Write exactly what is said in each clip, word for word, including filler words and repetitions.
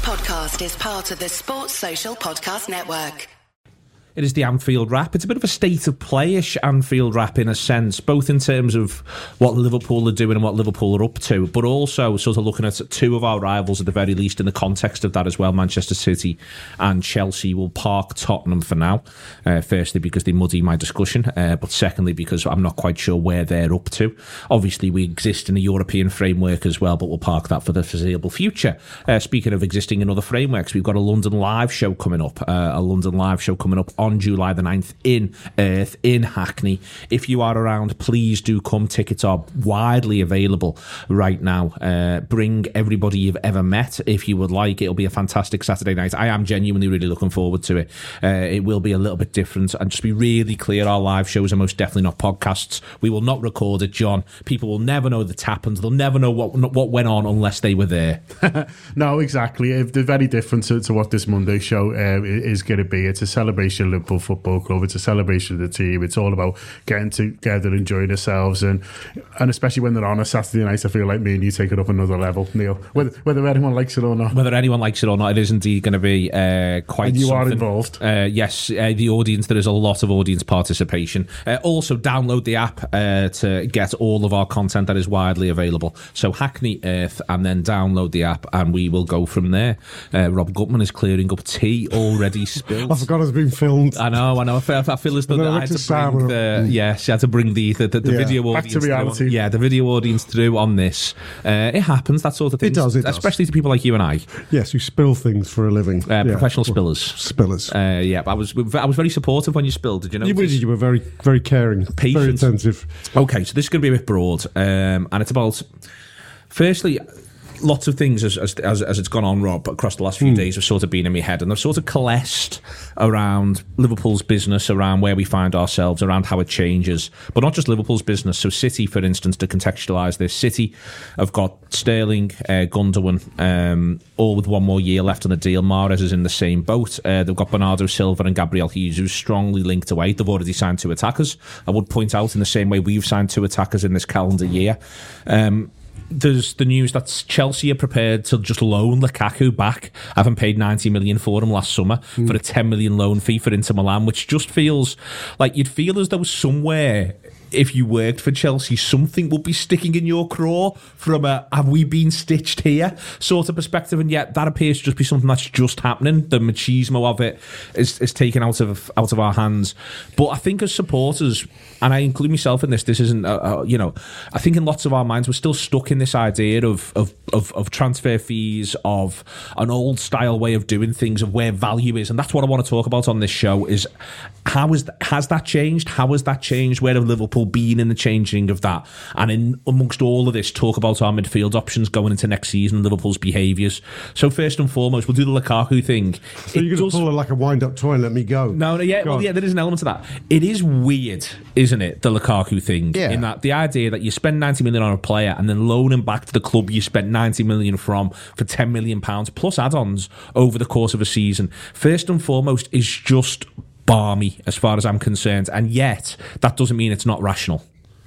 podcast is part of the Sports Social Podcast Network. It is the Anfield Wrap. It's a bit of a state of play-ish Anfield Wrap in a sense, both in terms of what Liverpool are doing and what Liverpool are up to, but also sort of looking at two of our rivals at the very least in the context of that as well. Manchester City and Chelsea will park Tottenham for now. Uh, firstly, because they muddy my discussion, uh, but secondly, because I'm not quite sure where they're up to. Obviously, we exist in a European framework as well, but we'll park that for the foreseeable future. Uh, speaking of existing in other frameworks, we've got a London Live show coming up, uh, a London Live show coming up on July the ninth in Earth, in Hackney. If you are around, please do come. Tickets are widely available right now. Uh, bring everybody you've ever met if you would like. It'll be a fantastic Saturday night. I am genuinely really looking forward to it. Uh, it will be a little bit different, and just be really clear, our live shows are most definitely not podcasts. We will not record it, John. People will never know that's happened. They'll never know what what went on unless they were there. No, exactly. They're very different to, to what this Monday show uh, is going to be. It's a celebration of Liverpool Football Club. It's a celebration of the team. It's all about getting together, enjoying ourselves, and and especially when they're on a Saturday night, I feel like me and you take it up another level, Neil. Whether, whether anyone likes it or not. Whether anyone likes it or not, it is indeed going to be uh, quite and you something. are involved. Uh, yes, uh, the audience, there is a lot of audience participation. Uh, also, download the app uh, to get all of our content that is widely available. So Hackney Earth, and then download the app, and we will go from there. Uh, Rob Gutman is clearing up tea already spilled. I forgot it's been filmed. I know, I know. I feel, I feel as though I had to bring the, yeah, she had to bring the, the, the, the yeah. video audience. Back to reality. Through, yeah, the video audience through on this. Uh, it happens, that sort of thing. It does, it Especially does. to people like you and I. Yes, who spill things for a living. Uh, yeah. Professional spillers. Spillers. Uh, yeah, I was I was very supportive when you spilled. Did you know? You, you were very, very caring. Patient. Very attentive. Okay, so this is going to be a bit broad. Um, and it's about, firstly, lots of things as, as as as it's gone on, Rob, across the last few mm. days have sort of been in my head, and they've sort of coalesced around Liverpool's business, around where we find ourselves, around how it changes. But not just Liverpool's business. So City, for instance, to contextualise this, City have got Sterling, uh, Gundogan, um, all with one more year left on the deal. Mahrez is in the same boat. Uh, they've got Bernardo Silva and Gabriel Jesus strongly linked away. They've already signed two attackers. I would point out, in the same way we've signed two attackers in this calendar year. Um, There's the news that Chelsea are prepared to just loan Lukaku back, having paid ninety million for him last summer, mm. for a ten million loan fee for Inter Milan, which just feels like you'd feel as though somewhere, if you worked for Chelsea, something would be sticking in your craw from a have we been stitched here sort of perspective, and yet that appears to just be something that's just happening. The machismo of it is, is taken out of out of our hands. But I think as supporters, and I include myself in this, this isn't, uh, uh, you know, I think in lots of our minds we're still stuck in this idea of, of, of, of transfer fees, of an old style way of doing things, of where value is. And that's what I want to talk about on this show is how is th- has that changed? How has that changed? Where have Liverpool been in the changing of that? And in amongst all of this, talk about our midfield options going into next season, Liverpool's behaviours. So first and foremost, we'll do the Lukaku thing. So it you're going to pull it like a wind-up toy and let me go? No, no, yeah, go well, yeah, there is an element to that. It is weird, isn't it, the Lukaku thing? Yeah. In that the idea that you spend ninety million on a player and then loan him back to the club you spent ninety million from for ten million pounds plus add-ons over the course of a season. First and foremost is just balmy as far as I'm concerned, and yet that doesn't mean it's not rational.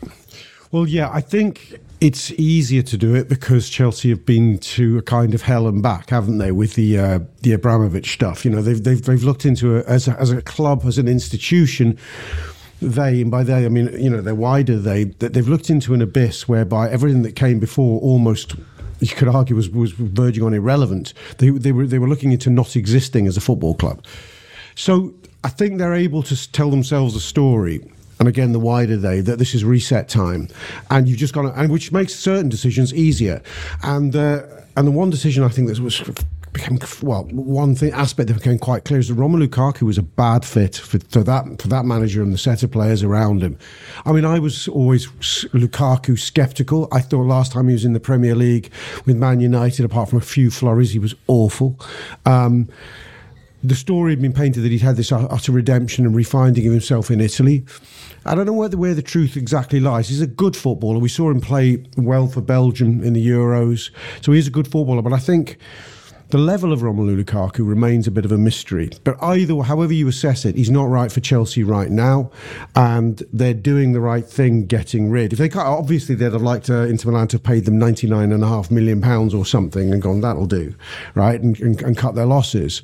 Well, yeah, I think it's easier to do it because Chelsea have been to a kind of hell and back, haven't they, with the uh, the Abramovich stuff? You know, they've they've they've looked into it as a, as a club, as an institution. They, and by they I mean, you know, they're wider. They they've looked into an abyss whereby everything that came before almost, you could argue, was was verging on irrelevant. They they were they were looking into not existing as a football club. So I think they're able to tell themselves a story. And again, the wider they, that this is reset time, and you've just got to, and which makes certain decisions easier. And uh, and the one decision I think that was became well, one thing aspect that became quite clear is that Romelu Lukaku was a bad fit for, for that for that manager and the set of players around him. I mean, I was always Lukaku sceptical. I thought last time he was in the Premier League with Man United, apart from a few flurries, he was awful. Um, The story had been painted that he'd had this utter redemption and refinding of himself in Italy. I don't know where the, where the truth exactly lies. He's a good footballer. We saw him play well for Belgium in the Euros. So he's a good footballer. But I think the level of Romelu Lukaku remains a bit of a mystery. But either, however you assess it, he's not right for Chelsea right now, and they're doing the right thing getting rid. If they can't, obviously they'd have liked uh, Inter Milan to have paid them ninety-nine and a half million pounds or something and gone, that'll do, right, and, and, and cut their losses,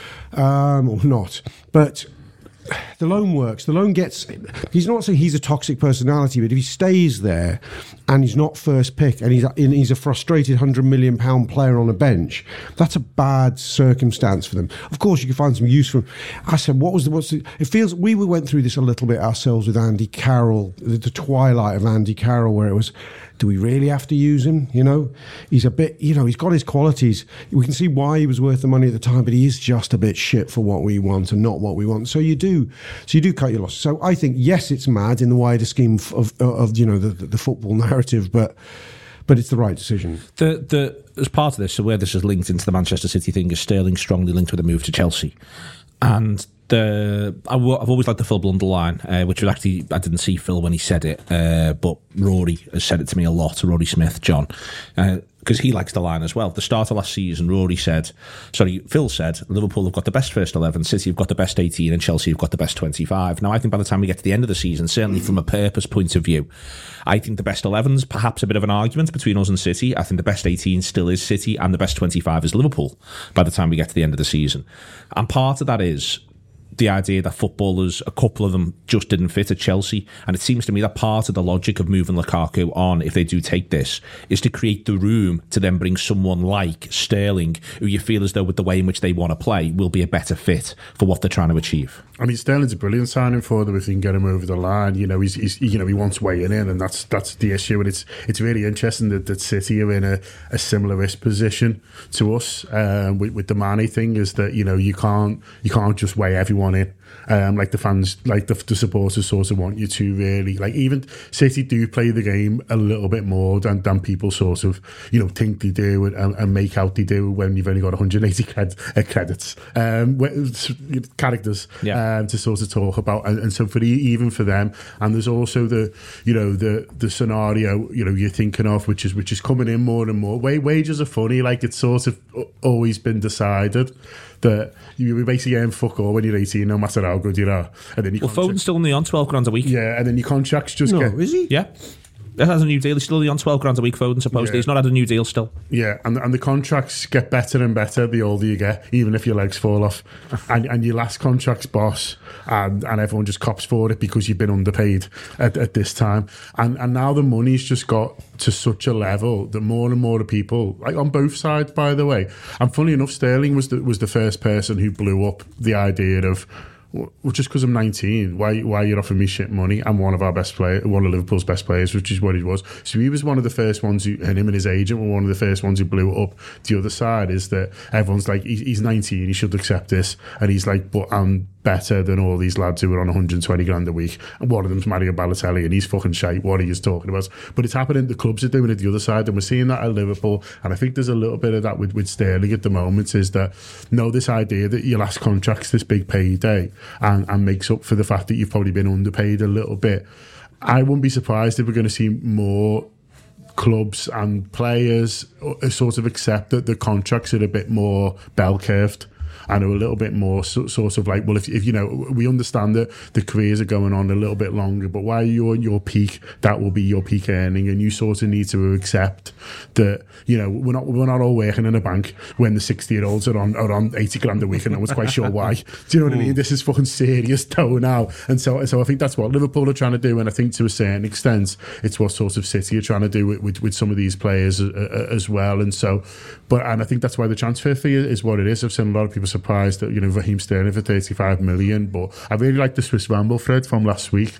um, or not. But the loan works. The loan gets... He's not saying he's a toxic personality, but if he stays there and he's not first pick and he's, and he's a frustrated one hundred million pound player on a bench, that's a bad circumstance for them. Of course, you can find some use for him. I said, what was the... What's the it feels... We went through this a little bit ourselves with Andy Carroll, the, the twilight of Andy Carroll, where it was... Do we really have to use him? You know, he's a bit, you know, he's got his qualities. We can see why he was worth the money at the time, but he is just a bit shit for what we want and not what we want. So you do, so you do cut your losses. So I think, yes, it's mad in the wider scheme of, of, of you know, the, the football narrative, but but it's the right decision. The the as part of this, so where this is linked into the Manchester City thing, is Sterling strongly linked with a move to Chelsea, and. The, I w- I've always liked the Phil Blunder line, uh, which was actually, I didn't see Phil when he said it, uh, but Rory has said it to me a lot, Rory Smith, John, because uh, he likes the line as well. At the start of last season, Rory said, sorry, Phil said, Liverpool have got the best first eleven, City have got the best eighteen, and Chelsea have got the best twenty-five. Now, I think by the time we get to the end of the season, certainly from a purpose point of view, I think the best eleven's perhaps a bit of an argument between us and City. I think the best eighteen still is City, and the best twenty-five is Liverpool by the time we get to the end of the season. And part of that is the idea that footballers, a couple of them just didn't fit at Chelsea. And it seems to me that part of the logic of moving Lukaku on, if they do take this, is to create the room to then bring someone like Sterling, who you feel as though with the way in which they want to play will be a better fit for what they're trying to achieve. I mean, Sterling's a brilliant signing for them if they can get him over the line. You know, he's, he's you know he wants weighing in, and that's that's the issue. And it's it's really interesting that, that City are in a, a similar-ish position to us um, with, with the Mane thing. Is that you know you can't you can't just weigh everyone in. Um, like the fans, like the, the supporters sort of want you to really, like even City do play the game a little bit more than, than people sort of, you know, think they do and, and make out they do when you've only got one hundred eighty cred, uh, credits, um, characters yeah. um, to sort of talk about. And, and so for the, even for them, and there's also the, you know, the the scenario, you know, you're thinking of, which is which is coming in more and more. Wages are funny, like it's sort of always been decided that you basically getting fuck all when you're eighteen, no matter how good you are. And then you well, Foden's still only on twelve grand a week. Yeah, and then your contracts just no, get... is he? Yeah. That has a new deal. He's still only on twelve grand a week, Foden, supposedly. Yeah. He's not had a new deal still. Yeah, and and the contracts get better and better the older you get, even if your legs fall off. and and your last contract's boss, and, and everyone just cops for it because you've been underpaid at, at this time. And and now the money's just got to such a level that more and more people, like on both sides, by the way. And funny enough, Sterling was the, was the first person who blew up the idea of, well, just because I'm nineteen, why why are you offering me shit money? I'm one of our best players, one of Liverpool's best players, which is what he was. So he was one of the first ones who, and him and his agent were one of the first ones who blew it up. The other side is that everyone's like, he's nineteen, he should accept this. And he's like, but I'm better than all these lads who are on one hundred twenty grand a week. And one of them's Mario Balotelli, and he's fucking shite. What are you talking about? But it's happening, the clubs are doing it the other side, and we're seeing that at Liverpool. And I think there's a little bit of that with, with Sterling at the moment, is that, no, this idea that your last contract's this big payday and, and makes up for the fact that you've probably been underpaid a little bit. I wouldn't be surprised if we're going to see more clubs and players sort of accept that the contracts are a bit more bell-curved and are a little bit more so, sort of like, well, if, if you know, we understand that the careers are going on a little bit longer, but while you're in your peak, that will be your peak earning, and you sort of need to accept that, you know, we're not we're not all working in a bank when the sixty year olds are on are on eighty grand a week, and no one's quite sure why. Do you know what I mean? This is fucking serious though now, and so so I think that's what Liverpool are trying to do, and I think to a certain extent it's what sort of City are trying to do with with, with some of these players uh, as well, and so, but and I think that's why the transfer fee is what it is. I've seen a lot of people surprised that, you know, Raheem Sterling for thirty-five million, but I really like the Swiss Ramble thread from last week.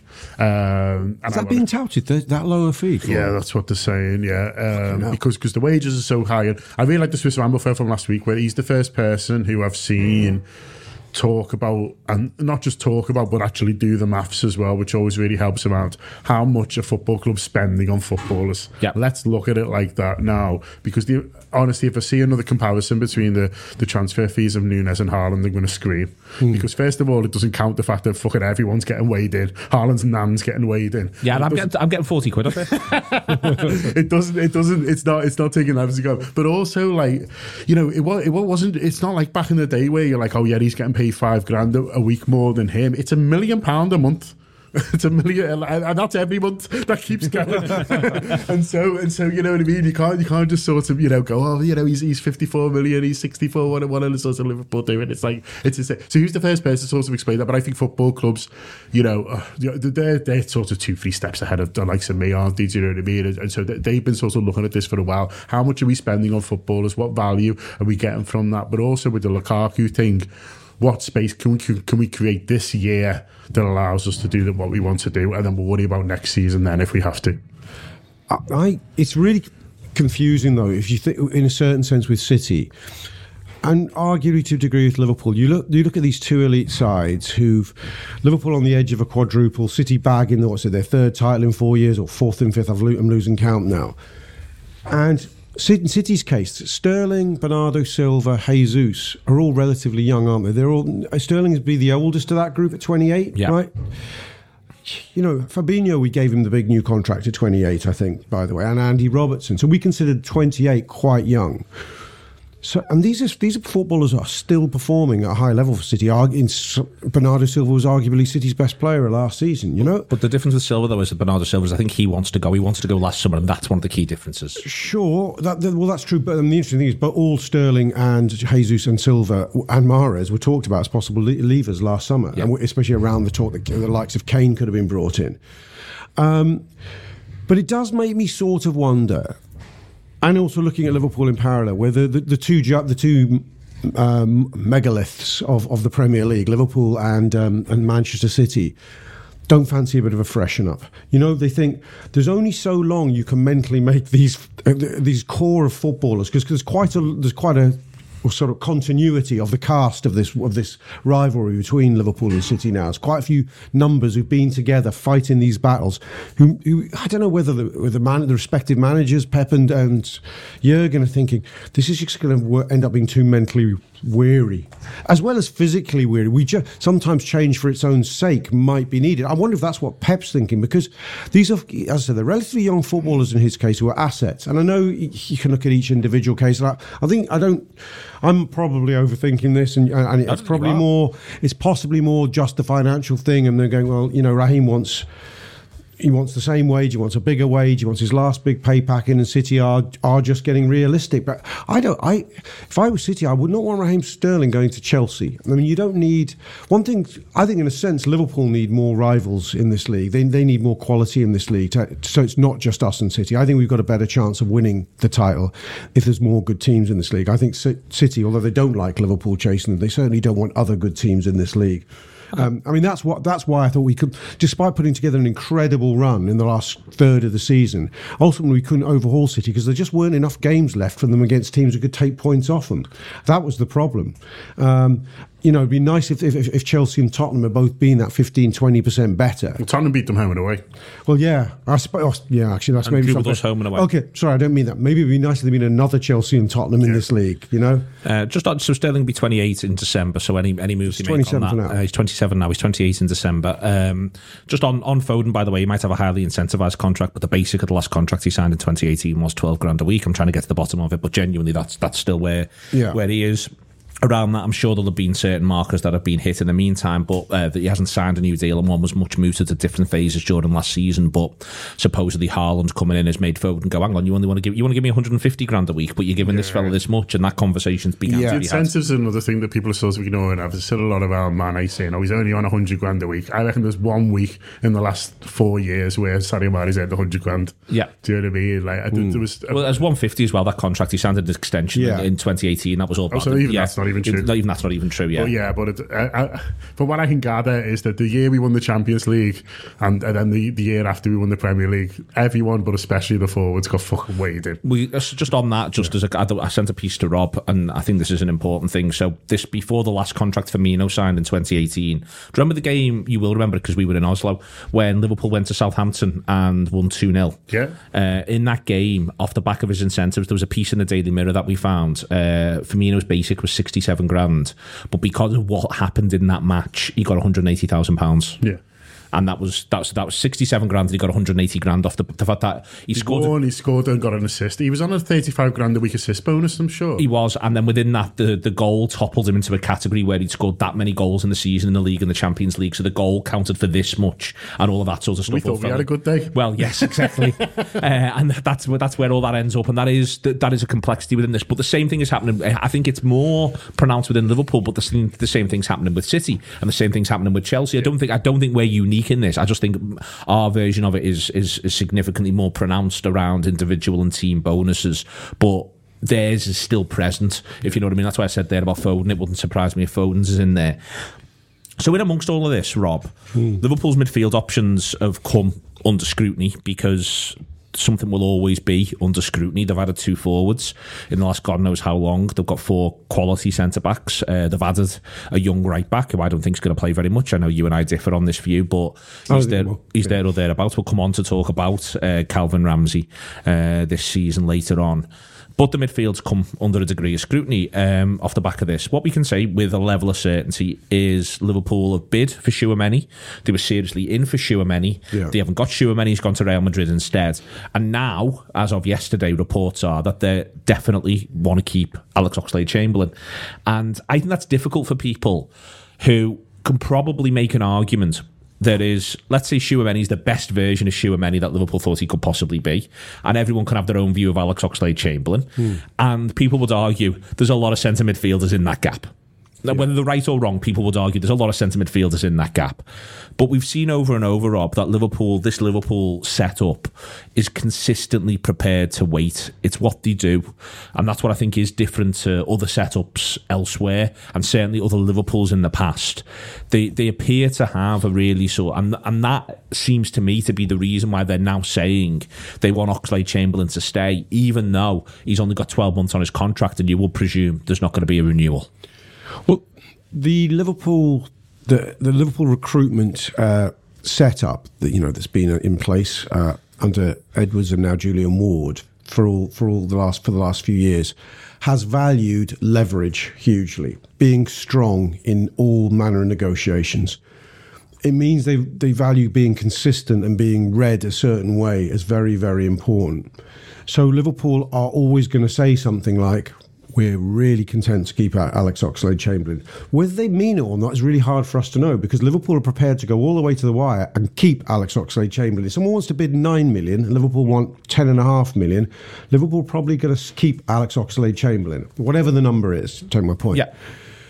Um, Is that being touted, that, that lower fee? Yeah, that's what they're saying, yeah. Um, because because the wages are so high. And I really like the Swiss Ramble thread from last week, where he's the first person who I've seen talk about, and not just talk about, but actually do the maths as well, which always really helps around how much a football club's spending on footballers. Yep. Let's look at it like that now, because the, honestly, if I see another comparison between the, the transfer fees of Nunes and Haaland, I'm going to scream. Mm. Because first of all, it doesn't count the fact that fucking everyone's getting weighed in. Haaland's nan's getting weighed in. Yeah, and I'm getting, I'm getting forty quid off it. it doesn't, it doesn't, it's not, it's not taking that as a go. But also, like, you know, it, it wasn't, it's not like back in the day where you're like, oh yeah, he's getting paid five grand a, a week more than him. It's a million pound a month. It's a million, and that's every month. That keeps going. and so, and so, you know what I mean. You can't, you can't just sort of, you know, go, oh, you know, he's he's fifty-four million, he's sixty-four. What, what are sort of Liverpool doing? It's like, it's a, so. Who's the first person to sort of explain that? But I think football clubs, you know, uh, they're they're sort of two, three steps ahead of the likes of me, aren't they? Do you know what I mean? And, and so they've been sort of looking at this for a while. How much are we spending on footballers? What value are we getting from that? But also with the Lukaku thing, what space can, can, can we create this year that allows us to do what we want to do, and then we'll worry about next season then if we have to. I, I it's really confusing though, if you think in a certain sense with City, and arguably to a degree with Liverpool. You look, you look at these two elite sides who've Liverpool on the edge of a quadruple, City bagging the, what's it, their third title in four years or fourth and fifth. I've lo- I'm losing count now, and. In City's case, Sterling, Bernardo Silva, Jesus are all relatively young, aren't they? They're all Sterling is be the oldest of that group at twenty-eight, yeah. Right? You know, Fabinho, we gave him the big new contract at twenty-eight, I think, by the way, and Andy Robertson. So we considered twenty-eight quite young. So, and these are, these are footballers that are still performing at a high level for City. Bernardo Silva was arguably City's best player last season, you know? But the difference with Silva, though, is that Bernardo Silva, I think he wants to go. He wanted to go last summer, and that's one of the key differences. Sure. That, that, well, that's true. But um, the interesting thing is, but all Sterling and Jesus and Silva and Mahrez were talked about as possible le- leavers last summer, yeah. And especially around the talk that the likes of Kane could have been brought in. Um, but it does make me sort of wonder... And also looking at Liverpool in parallel, where the, the, the two the two um, megaliths of, of the Premier League, Liverpool and um, and Manchester City, don't fancy a bit of a freshen up. You know, they think there's only so long you can mentally make these uh, these core of footballers, because there's quite a there's quite a sort of continuity of the cast of this of this rivalry between Liverpool and City now. It's quite a few numbers who've been together fighting these battles. Who, who I don't know whether the the, man, the respective managers, Pep and, and Jurgen, are thinking this is just going to end up being too mentally weary, as well as physically weary. We ju- sometimes change for its own sake might be needed. I wonder if that's what Pep's thinking, because these are, as I said, they're relatively young footballers in his case who are assets. And I know you can look at each individual case. And I, I think I don't. I'm probably overthinking this, and, and it's probably more. It's possibly more just the financial thing, and they're going, well, you know, Raheem wants. He wants the same wage, he wants a bigger wage, he wants his last big pay pack in, and City are are just getting realistic. But I don't I if I was City, I would not want Raheem Sterling going to Chelsea. I mean, you don't need one thing. I think in a sense Liverpool need more rivals in this league. They they need more quality in this league, to, so it's not just us and City. I think we've got a better chance of winning the title if there's more good teams in this league. I think City, although they don't like Liverpool chasing them, they certainly don't want other good teams in this league. Um, I mean, that's what that's why I thought we could, despite putting together an incredible run in the last third of the season, ultimately we couldn't overhaul City because there just weren't enough games left for them against teams who could take points off them. That was the problem. Um, you know, it'd be nice if, if if Chelsea and Tottenham had both been that fifteen, twenty percent better. Well, Tottenham beat them home and away. Well, yeah. I suppose, yeah, actually, that's and maybe something. Home and away. Okay, sorry, I don't mean that. Maybe it'd be nice if there'd been another Chelsea and Tottenham yeah. in this league, you know? Uh, just on, so Sterling will be twenty-eight in December, so any any moves he makes on that. Now. Uh, he's twenty-seven now, he's twenty-eight in December. Um, just on, on Foden, by the way, he might have a highly incentivised contract, but the basic of the last contract he signed in twenty eighteen was twelve grand a week. I'm trying to get to the bottom of it, but genuinely that's that's still where yeah. where he is. Around that, I'm sure there'll have been certain markers that have been hit in the meantime, but uh, that he hasn't signed a new deal, and one was much mooted at different phases during last season. But supposedly Haaland coming in has made Foden go, hang on, you only want to give you want to give me one hundred fifty grand a week, but you're giving yeah. this fella this much, and that conversation's began yeah. to be had. Incentives are another thing that people are sort of ignoring. I've seen a lot of our Mane saying, oh, he's only on one hundred grand a week. I reckon there's one week in the last four years where Sadio Mane's earned one hundred grand. Yeah. Do you know what I mean? Like, I mm. there was, well, there's one fifty as well, that contract. He signed an extension yeah. in, in twenty eighteen. That was all oh, so even yeah. that's not even even true. Not even, that's not even true, yeah. But yeah, but, it, uh, uh, but what I can gather is that the year we won the Champions League and, and then the, the year after we won the Premier League, everyone, but especially the forwards, got fucking weighed in. We, just on that, just yeah. as a, I sent a piece to Rob, and I think this is an important thing. So this, before the last contract Firmino signed in twenty eighteen, do you remember the game? You will remember it because we were in Oslo, when Liverpool went to Southampton and won two nil. Yeah. Uh, in that game, off the back of his incentives, there was a piece in the Daily Mirror that we found. Uh, Firmino's basic was sixty-seven grand, but because of what happened in that match, he got one hundred eighty thousand pounds. Yeah. And that was that was, that was sixty-seven grand, and he got one hundred eighty grand off the, the fact that he, he scored. Won, he scored and got an assist. He was on a thirty-five grand a week assist bonus, I'm sure. He was, and then within that, the, the goal toppled him into a category where he'd scored that many goals in the season in the league and the Champions League. So the goal counted for this much, and all of that sort of stuff. We thought we had a good day. Well, yes, exactly, uh, and that's where that's where all that ends up, and that is that is a complexity within this. But the same thing is happening. I think it's more pronounced within Liverpool, but the same, the same thing's happening with City, and the same thing's happening with Chelsea. I don't think I don't think we're unique in this. I just think our version of it is, is is significantly more pronounced around individual and team bonuses, but theirs is still present, if you know what I mean. That's why I said there about Foden. It wouldn't surprise me if Foden's is in there. So in amongst all of this, Rob, hmm. Liverpool's midfield options have come under scrutiny because something will always be under scrutiny. They've added two forwards in the last God knows how long. They've got four quality centre-backs. Uh, they've added a young right-back who I don't think is going to play very much. I know you and I differ on this view, but he's, there, he's there or thereabouts. We'll come on to talk about uh, Calvin Ramsey uh, this season later on. But the midfield's come under a degree of scrutiny um, off the back of this. What we can say with a level of certainty is Liverpool have bid for Tchouaméni. They were seriously in for Tchouaméni. Yeah. They haven't got Tchouaméni. He's gone to Real Madrid instead. And now, as of yesterday, reports are that they definitely want to keep Alex Oxlade-Chamberlain. And I think that's difficult for people who can probably make an argument that is, let's say Tchouaméni's the best version of Tchouaméni that Liverpool thought he could possibly be, and everyone can have their own view of Alex Oxlade-Chamberlain, mm. and people would argue there's a lot of centre midfielders in that gap. Yeah. Whether they're right or wrong, people would argue there's a lot of centre midfielders in that gap. But we've seen over and over, Rob, that Liverpool, this Liverpool setup is consistently prepared to wait. It's what they do. And that's what I think is different to other setups elsewhere, and certainly other Liverpools in the past. They they appear to have a really sort, and, and that seems to me to be the reason why they're now saying they want Oxlade-Chamberlain to stay, even though he's only got twelve months on his contract, and you would presume there's not going to be a renewal. Well, the Liverpool, the the Liverpool recruitment uh, setup that you know that's been in place uh, under Edwards and now Julian Ward for all for all the last for the last few years has valued leverage hugely, being strong in all manner of negotiations. It means they they value being consistent and being read a certain way as very, very important. So Liverpool are always going to say something like, we're really content to keep out Alex Oxlade-Chamberlain. Whether they mean it or not is really hard for us to know, because Liverpool are prepared to go all the way to the wire and keep Alex Oxlade-Chamberlain. If someone wants to bid nine million and Liverpool want ten and a half million, Liverpool are probably going to keep Alex Oxlade-Chamberlain, whatever the number is. Take my point. Yeah.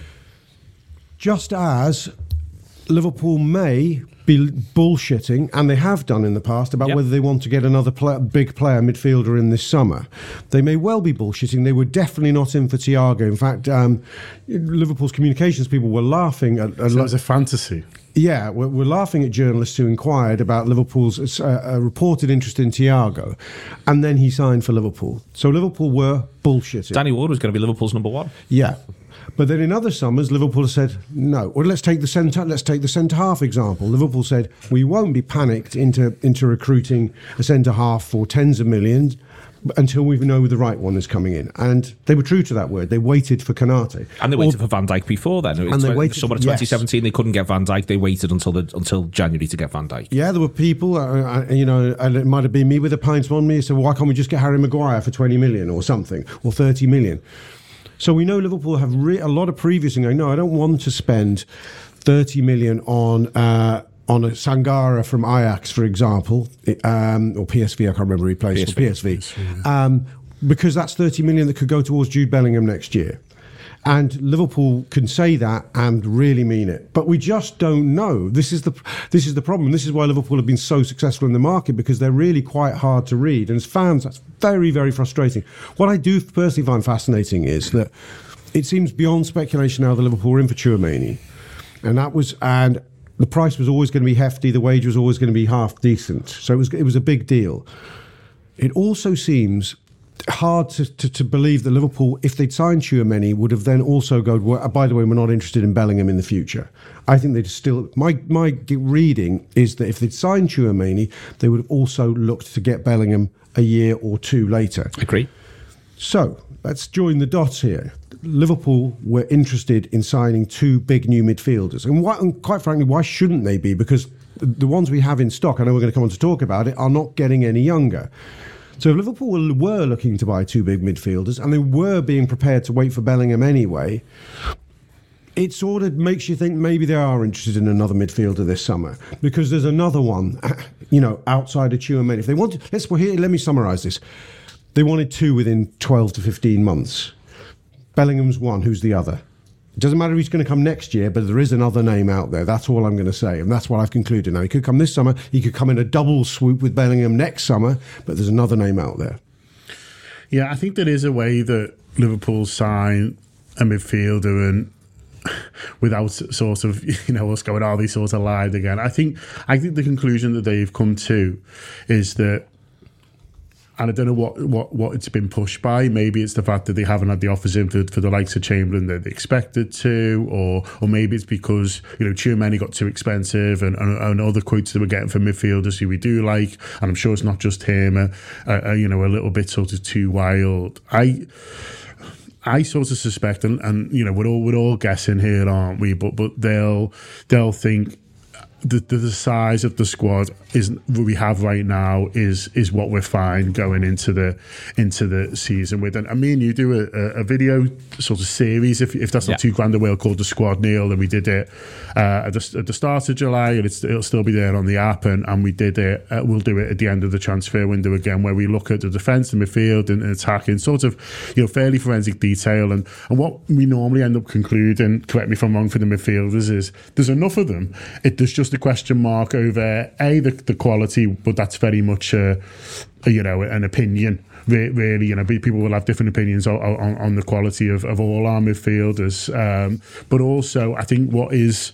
Just as Liverpool may be bullshitting, and they have done in the past, about yep. whether they want to get another play, big player midfielder in this summer. They may well be bullshitting. They were definitely not in for Thiago. In fact, um, Liverpool's communications people were laughing at... at so it was a fantasy. Yeah, we're, we're laughing at journalists who inquired about Liverpool's uh, uh, reported interest in Thiago, and then he signed for Liverpool. So Liverpool were bullshitting. Danny Ward was going to be Liverpool's number one. Yeah. But then in other summers, Liverpool have said, no. Well, let's take the centre let's take the centre-half example. Liverpool said, we won't be panicked into, into recruiting a centre-half for tens of millions until we know the right one is coming in. And they were true to that word. They waited for Konate. And they waited or, for Van Dijk before then. And they waited, summer of twenty seventeen, yes. They couldn't get Van Dijk. They waited until the, until January to get Van Dijk. Yeah, there were people, uh, you know, and it might have been me with a pint on me, so why can't we just get Harry Maguire for twenty million or something, or thirty million? So we know Liverpool have re- a lot of previous things. No, I don't want to spend thirty million on uh, on a Sangara from Ajax, for example, um, or P S V. I can't remember who he plays for P S V, P S V yeah. um, because that's thirty million that could go towards Jude Bellingham next year. And Liverpool can say that and really mean it, but we just don't know. This is the this is the problem. This is why Liverpool have been so successful in the market, because they're really quite hard to read. And as fans, that's very, very frustrating. What I do personally find fascinating is that it seems beyond speculation now that Liverpool were in for Tchouaméni, and that was and the price was always going to be hefty. The wage was always going to be half decent, so it was it was a big deal. It also seems hard to, to, to believe that Liverpool, if they'd signed Tchouaméni, would have then also go, well, by the way, we're not interested in Bellingham in the future. I think they'd still... My my reading is that if they'd signed Tchouaméni, they would have also looked to get Bellingham a year or two later. Agree. So, let's join the dots here. Liverpool were interested in signing two big new midfielders. And, why, and quite frankly, why shouldn't they be? Because the ones we have in stock, I know we're going to come on to talk about it, are not getting any younger. So if Liverpool were looking to buy two big midfielders and they were being prepared to wait for Bellingham anyway, it sort of makes you think maybe they are interested in another midfielder this summer, because there's another one, you know, outside of Tchouaméni. If they wanted, let's well, here, let me summarise this. They wanted two within twelve to fifteen months. Bellingham's one. Who's the other? It doesn't matter if he's going to come next year, but there is another name out there. That's all I'm going to say. And that's what I've concluded now. He could come this summer. He could come in a double swoop with Bellingham next summer, but there's another name out there. Yeah, I think there is a way that Liverpool sign a midfielder and without sort of, you know, us going, oh, they sort of lied again. I think, I think the conclusion that they've come to is that, and I don't know what, what, what it's been pushed by. Maybe it's the fact that they haven't had the offers in for, for the likes of Chamberlain that they expected to, or or maybe it's because, you know, Tchouaméni got too expensive, and, and, and other quotes that we're getting from midfielders who we do like, and I'm sure it's not just him, uh, uh, you know, a little bit sort of too wild. I I sort of suspect, and, and you know, we're all we're all guessing here, aren't we? But but they'll they'll think the the, the size of the squad is we have right now is is what we're fine going into the into the season with. And I mean, you do a, a video sort of series, if if that's not yeah. too grand a whale, called The Squad, Neil, and we did it uh, at, the, at the start of July, and it's, it'll still be there on the app, and, and we did it, uh, we'll do it at the end of the transfer window again, where we look at the defence, the midfield, and, and attack in sort of, you know, fairly forensic detail. And, and what we normally end up concluding, correct me if I'm wrong, for the midfielders is there's enough of them. It, there's just a question mark over A, the, the quality, but that's very much a, a, you know, an opinion. Really, you know, people will have different opinions on, on, on the quality of, of all our midfielders. Um, but also, I think what is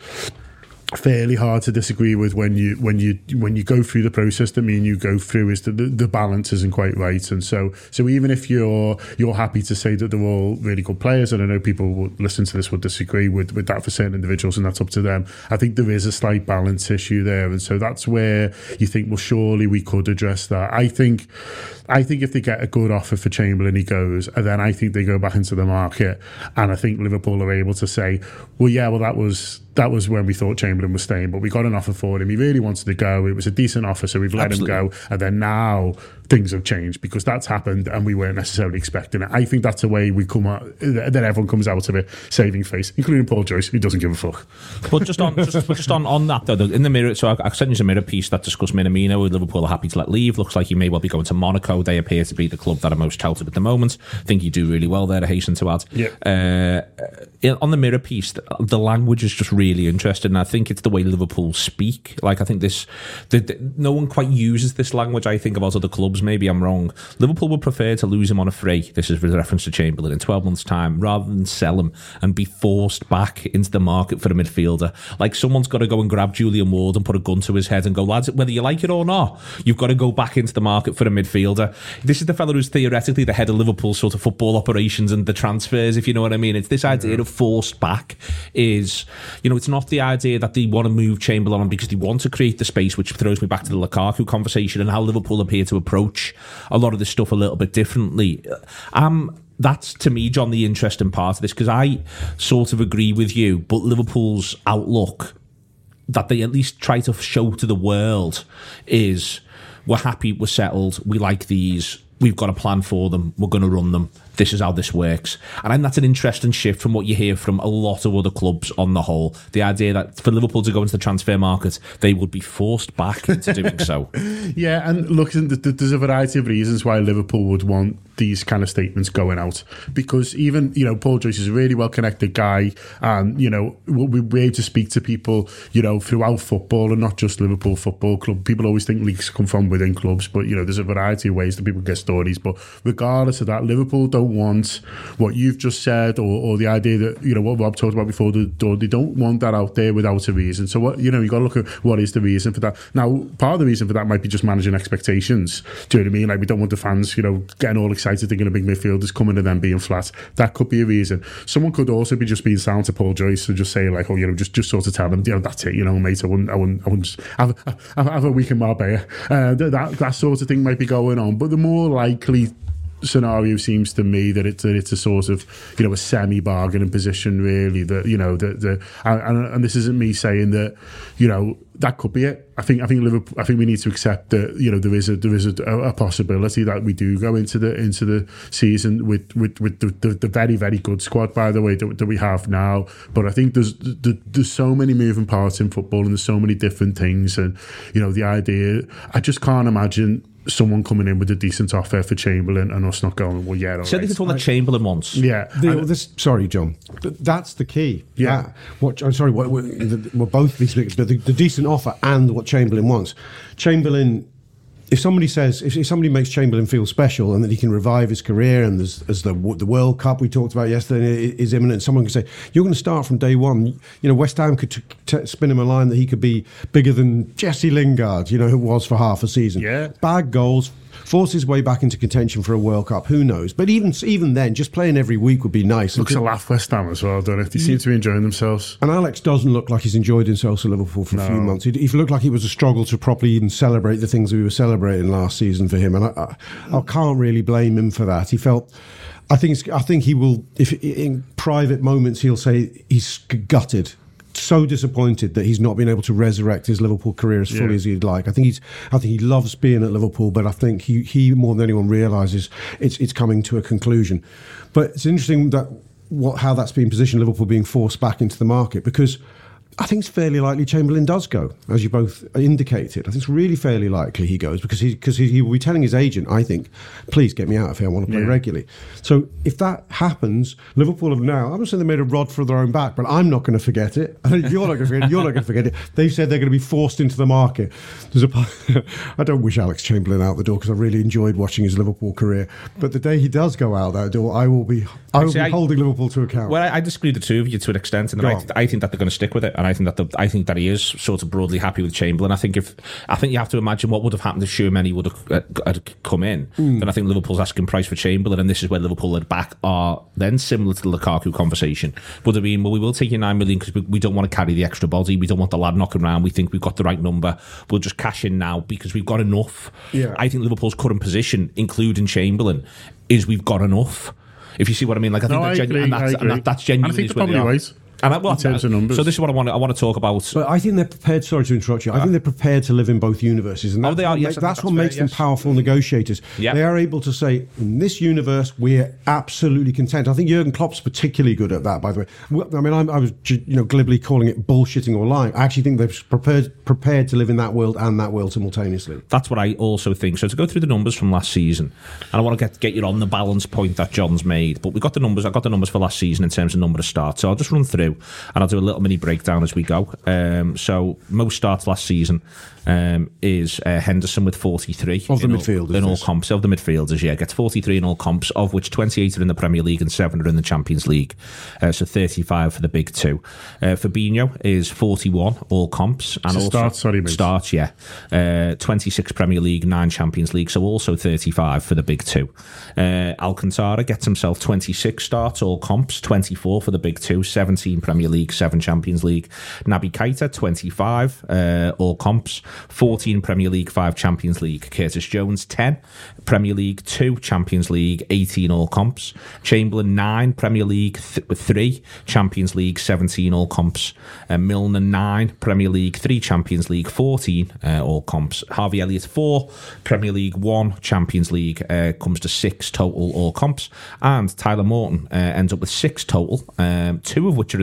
fairly hard to disagree with when you when you when you go through the process that me and you go through is that the, the balance isn't quite right. And so so even if you're you're happy to say that they're all really good players, and I know people will listen to this will disagree with, with that for certain individuals, and that's up to them, I think there is a slight balance issue there. And so that's where you think, well, surely we could address that. I think I think if they get a good offer for Chamberlain, he goes, and then I think they go back into the market, and I think Liverpool are able to say, well, yeah, well, that was that was when we thought Chamberlain was staying, but we got an offer for him. He really wanted to go. It was a decent offer, so we've let Absolutely. him go. And then now things have changed because that's happened, and we weren't necessarily expecting it. I think that's a way we come out, that everyone comes out of it saving face, including Paul Joyce, who doesn't give a fuck. But just on just, but just on, on that though, in the Mirror, so I, I sent you a Mirror piece that discussed Minamino, who Liverpool are happy to let leave. Looks like he may well be going to Monaco. They appear to be the club that are most touted at the moment. I think you do really well there, I hasten to add. Yeah. Uh, on the Mirror piece, the language is just really interesting. I think it's the way Liverpool speak. Like, I think this, the, the, no one quite uses this language, I think, about other clubs. Maybe I'm wrong. Liverpool would prefer to lose him on a free, this is with reference to Chamberlain, in twelve months' time, rather than sell him and be forced back into the market for a midfielder. Like, someone's got to go and grab Julian Ward and put a gun to his head and go, lads, whether you like it or not, you've got to go back into the market for a midfielder. This is the fellow who's theoretically the head of Liverpool's sort of football operations and the transfers, if you know what I mean. It's this idea of forced back is, you know, it's not the idea that they want to move Chamberlain on because they want to create the space, which throws me back to the Lukaku conversation and how Liverpool appear to approach a lot of this stuff a little bit differently. Um, that's, to me, John, the interesting part of this, because I sort of agree with you, but Liverpool's outlook that they at least try to show to the world is, we're happy, we're settled, we like these, we've got a plan for them, we're going to run them, this is how this works. And I think that's an interesting shift from what you hear from a lot of other clubs on the whole. The idea that for Liverpool to go into the transfer market, they would be forced back into doing so. Yeah, and look, there's a variety of reasons why Liverpool would want these kind of statements going out, because even, you know, Paul Joyce is a really well connected guy, and, you know, we we're able to speak to people, you know, throughout football and not just Liverpool Football Club. People always think leaks come from within clubs, but, you know, there's a variety of ways that people get stories. But regardless of that, Liverpool don't want what you've just said, or, or the idea that, you know, what Rob talked about before, the door, they don't want that out there without a reason. So, what, you know, you got to look at what is the reason for that. Now, part of the reason for that might be just managing expectations. Do you know what I mean? Like, we don't want the fans, you know, getting all excited thinking a big midfielder's coming and then being flat. That could be a reason. Someone could also be just being sound to Paul Joyce and just saying, like, oh, you know, just, just sort of tell them, you know, that's it, you know, mate, I wouldn't, I wouldn't, I wouldn't just have, have, have a week in Marbella. Uh, that, that sort of thing might be going on. But the more likely scenario seems to me that it's, that it's a sort of, you know, a semi-bargaining position, really, that, you know, that the and, and this isn't me saying that, you know, that could be it. I think I think Liverpool, I think we need to accept that, you know, there is a there is a, a possibility that we do go into the into the season with with, with the, the, the very very good squad, by the way, that, that we have now. But I think there's there's so many moving parts in football, and there's so many different things, and, you know, the idea, I just can't imagine someone coming in with a decent offer for Chamberlain and us not going, well, yeah, all so right. it's all that Chamberlain wants. Yeah. The, this, sorry, John. That's the key. Yeah. That, what, I'm sorry, what, what, the, well, both these things, but the, the decent offer and what Chamberlain wants. Chamberlain, if somebody says, if, if somebody makes Chamberlain feel special and that he can revive his career, and there's, as the the World Cup we talked about yesterday is imminent, someone can say, you're going to start from day one. You know, West Ham could t- t- spin him a line that he could be bigger than Jesse Lingard, you know, who was for half a season. Yeah. Bag goals, force his way back into contention for a World Cup. Who knows? But even even then, just playing every week would be nice. Looks a laugh West Ham as well, don't it? They seem to be enjoying themselves. And Alex doesn't look like he's enjoyed himself at Liverpool for no. a few months. He, he looked like it was a struggle to properly even celebrate the things we were celebrating last season for him. And I, I, I can't really blame him for that. He felt... I think it's, I think he will, if in private moments, he'll say he's gutted, so disappointed that he's not been able to resurrect his Liverpool career as fully yeah. as he'd like. I think he's, I think he loves being at Liverpool, but I think he, he more than anyone realises it's it's coming to a conclusion. But it's interesting that what how that's been positioned, Liverpool being forced back into the market, because I think it's fairly likely Chamberlain does go, as you both indicated. I think it's really fairly likely he goes, because he because he, he will be telling his agent, I think, please get me out of here, I want to play yeah. regularly. So if that happens, Liverpool have now, I'm not saying they made a rod for their own back, but I'm not going to forget it. You're not going to forget it. You're not going to forget it. They've said they're going to be forced into the market. There's a, I don't wish Alex Chamberlain out the door, because I really enjoyed watching his Liverpool career. But the day he does go out that door, I will be, I will Actually, be I, holding Liverpool to account. Well, I, I disagree with the two of you to an extent, and I, th- I think that they're going to stick with it. And I think that the, I think that he is sort of broadly happy with Chamberlain. I think if I think you have to imagine what would have happened if Schumann would have uh, had come in. Mm. Then I think Liverpool's asking price for Chamberlain, and this is where Liverpool at back are then similar to the Lukaku conversation. Would have been, well, we will take you nine million because we, we don't want to carry the extra body. We don't want the lad knocking around. We think we've got the right number. We'll just cash in now because we've got enough. Yeah. I think Liverpool's current position, including Chamberlain, is we've got enough. If you see what I mean, like I think no, that I genu- agree, and that's, and that, that's genuinely. And I think they're probably right. And I, well, in terms of numbers. So this is what I want to, I want to talk about. But I think they're prepared, sorry to interrupt you, I think they're prepared to live in both universes. And oh, they are, yes, make, that's, that's what fair, makes yes. them powerful negotiators. Yep. They are able to say, in this universe, we're absolutely content. I think Jurgen Klopp's particularly good at that, by the way. I mean, I'm, I was you know glibly calling it bullshitting or lying. I actually think they're prepared, prepared to live in that world and that world simultaneously. That's what I also think. So to go through the numbers from last season, and I want to get, get you on the balance point that John's made, but we got the numbers, I got the numbers for last season in terms of number of starts. So I'll just run through and I'll do a little mini breakdown as we go. Um, so most starts last season um, is uh, Henderson with forty-three of the in midfielders all, in all comps of the midfielders. Yeah, gets forty-three in all comps, of which twenty-eight are in the Premier League and seven are in the Champions League. Uh, so thirty-five for the big two. Uh, Fabinho is forty-one all comps and also start, sorry, mate. starts. Yeah, uh, twenty-six Premier League, nine Champions League. So also thirty-five for the big two. Uh, Alcantara gets himself twenty-six starts all comps, twenty-four for the big two, seventeen Premier League, seven Champions League. Naby Keita, twenty-five, uh, all comps, fourteen Premier League, five Champions League. Curtis Jones, ten, Premier League, two Champions League, eighteen all comps. Chamberlain, nine, Premier League, th- three Champions League, seventeen all comps. Uh, Milner, nine, Premier League, three Champions League, fourteen uh, all comps. Harvey Elliott, four, Premier League, one Champions League, uh, comes to six total all comps. And Tyler Morton uh, ends up with six total, um, two of which are in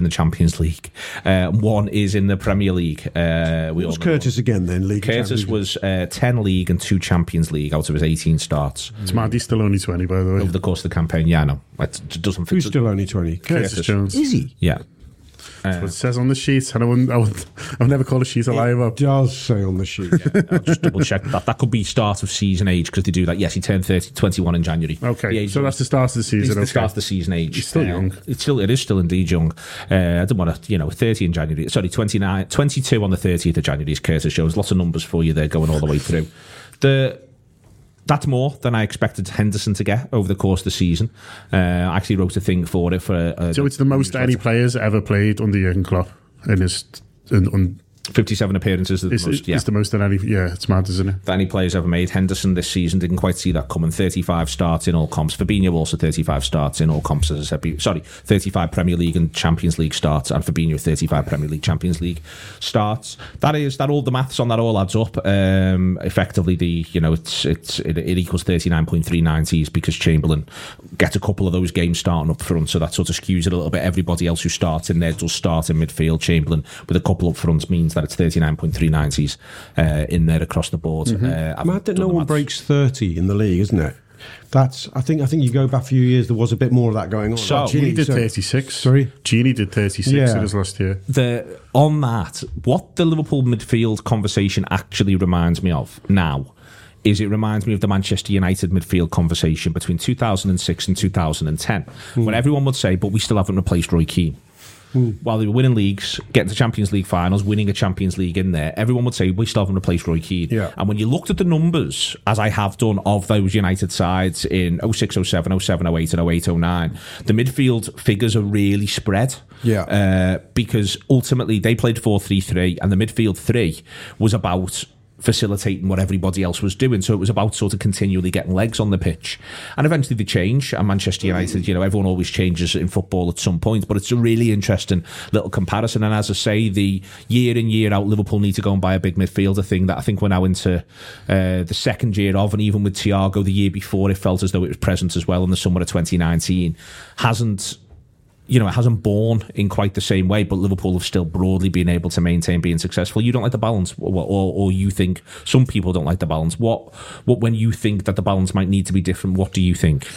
the Champions League. Uh, one is in the Premier League. Uh, we what was Curtis again then? League Curtis was uh, ten League and two Champions League out of his eighteen starts. It's mad he's still only twenty, by the way. Over the course of the campaign, yeah, no. It doesn't fit. Who's still only twenty? Curtis, Curtis Jones. Is he? Yeah. That's what it says on the sheet, and I wouldn't, I would, I've never called a sheet a lie about. It does say on the sheet. Yeah, I'll just double check that. That could be start of season age because they do that. Yes, he turned thirty, twenty-one in January. Okay, so that's the start of the season. It's the okay. start of the season age. He's still uh, young. It's still, it is still indeed young. Uh, I don't want to, you know, thirty in January. Sorry, twenty-nine, twenty-two on the thirtieth of January is Curtis Jones. Lots of numbers for you there going all the way through. The That's more than I expected Henderson to get over the course of the season. Uh, I actually wrote a thing for it. For uh, So it's the most any players ever played under Jurgen Klopp in his... In, on, fifty-seven appearances. Is the most, yeah. It's the most than any... Yeah, it's mad, isn't it? That any players ever made. Henderson this season didn't quite see that coming. thirty-five starts in all comps. Fabinho also thirty-five starts in all comps, as I said. Sorry, thirty-five Premier League and Champions League starts, and Fabinho thirty-five Premier League, Champions League starts. That is, that all the maths on that all adds up. Um, effectively, the you know it's it's it, it equals thirty-nine point three nineties because Chamberlain gets a couple of those games starting up front, so that sort of skews it a little bit. Everybody else who starts in there does start in midfield. Chamberlain with a couple up front means that it's thirty-nine point three nineties uh, in there across the board. Mm-hmm. Uh, Mad that no one breaks thirty in the league, isn't it? That's. I think. I think you go back a few years. There was a bit more of that going on. So well, Gini did so, thirty-six. Sorry, Gini did thirty-six yeah. in his last year. The on that, what the Liverpool midfield conversation actually reminds me of now is it reminds me of the Manchester United midfield conversation between two thousand six and two thousand ten, mm. when everyone would say, "But we still haven't replaced Roy Keane." Mm. While they were winning leagues, getting to Champions League finals, winning a Champions League in there, everyone would say, we still haven't replaced Roy Keane. Yeah. And when you looked at the numbers, as I have done, of those United sides in oh six, oh seven, oh seven, oh eight and oh eight, oh nine, the midfield figures are really spread. Yeah. Uh, because ultimately they played four three three and the midfield three was about facilitating what everybody else was doing. So it was about sort of continually getting legs on the pitch. And eventually they change. And Manchester United, you know, everyone always changes in football at some point, but it's a really interesting little comparison. And as I say, the year in, year out, Liverpool need to go and buy a big midfielder thing that I think we're now into uh, the second year of. And even with Thiago the year before, it felt as though it was present as well in the summer of twenty nineteen. Hasn't... You know, it hasn't borne in quite the same way, but Liverpool have still broadly been able to maintain being successful. You don't like the balance, or, or, or you think some people don't like the balance. What, what, when you think that the balance might need to be different, what do you think?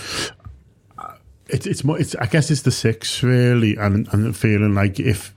It's, it's more. It's. I guess it's the six really, and and feeling like if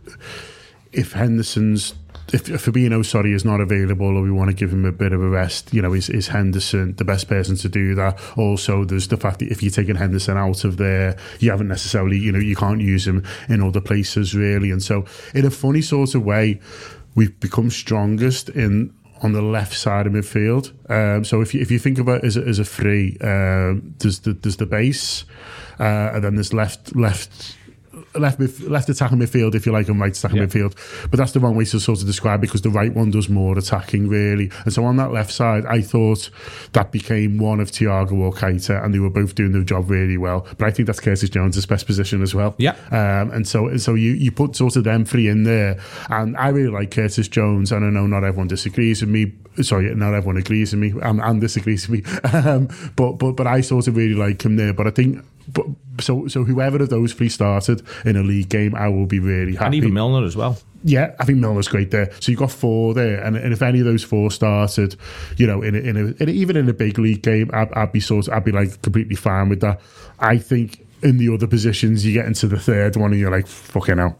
if Henderson's. If, if Fabinho, sorry, is not available, or we want to give him a bit of a rest, you know, is, is Henderson the best person to do that? Also, there's the fact that if you're taking Henderson out of there, you haven't necessarily, you know, you can't use him in other places, really. And so, in a funny sort of way, we've become strongest in on the left side of midfield. Um, so if you if you think about it as a, as a three, um, there's the there's the base, uh, and then there's left left. Left midf- left attacking midfield, if you like, and right attacking yeah. midfield. But that's the wrong way to sort of describe it, because the right one does more attacking, really. And so on that left side, I thought that became one of Thiago or Keita, and they were both doing their job really well. But I think that's Curtis Jones' best position as well. Yeah. Um, and so and so you, you put sort of them three in there. And I really like Curtis Jones, and I know not everyone disagrees with me. Sorry, not everyone agrees with me and, and disagrees with me. Um, but, but, but I sort of really like him there. But I think... But so so whoever of those three started in a league game, I will be really happy. And even Milner as well. Yeah, I think Milner's great there. So you've got four there, and, and if any of those four started, you know, in a, in, a, in a, even in a big league game, I'd, I'd be sort of, I'd be like completely fine with that. I think in the other positions, you get into the third one, and you're like, fucking hell.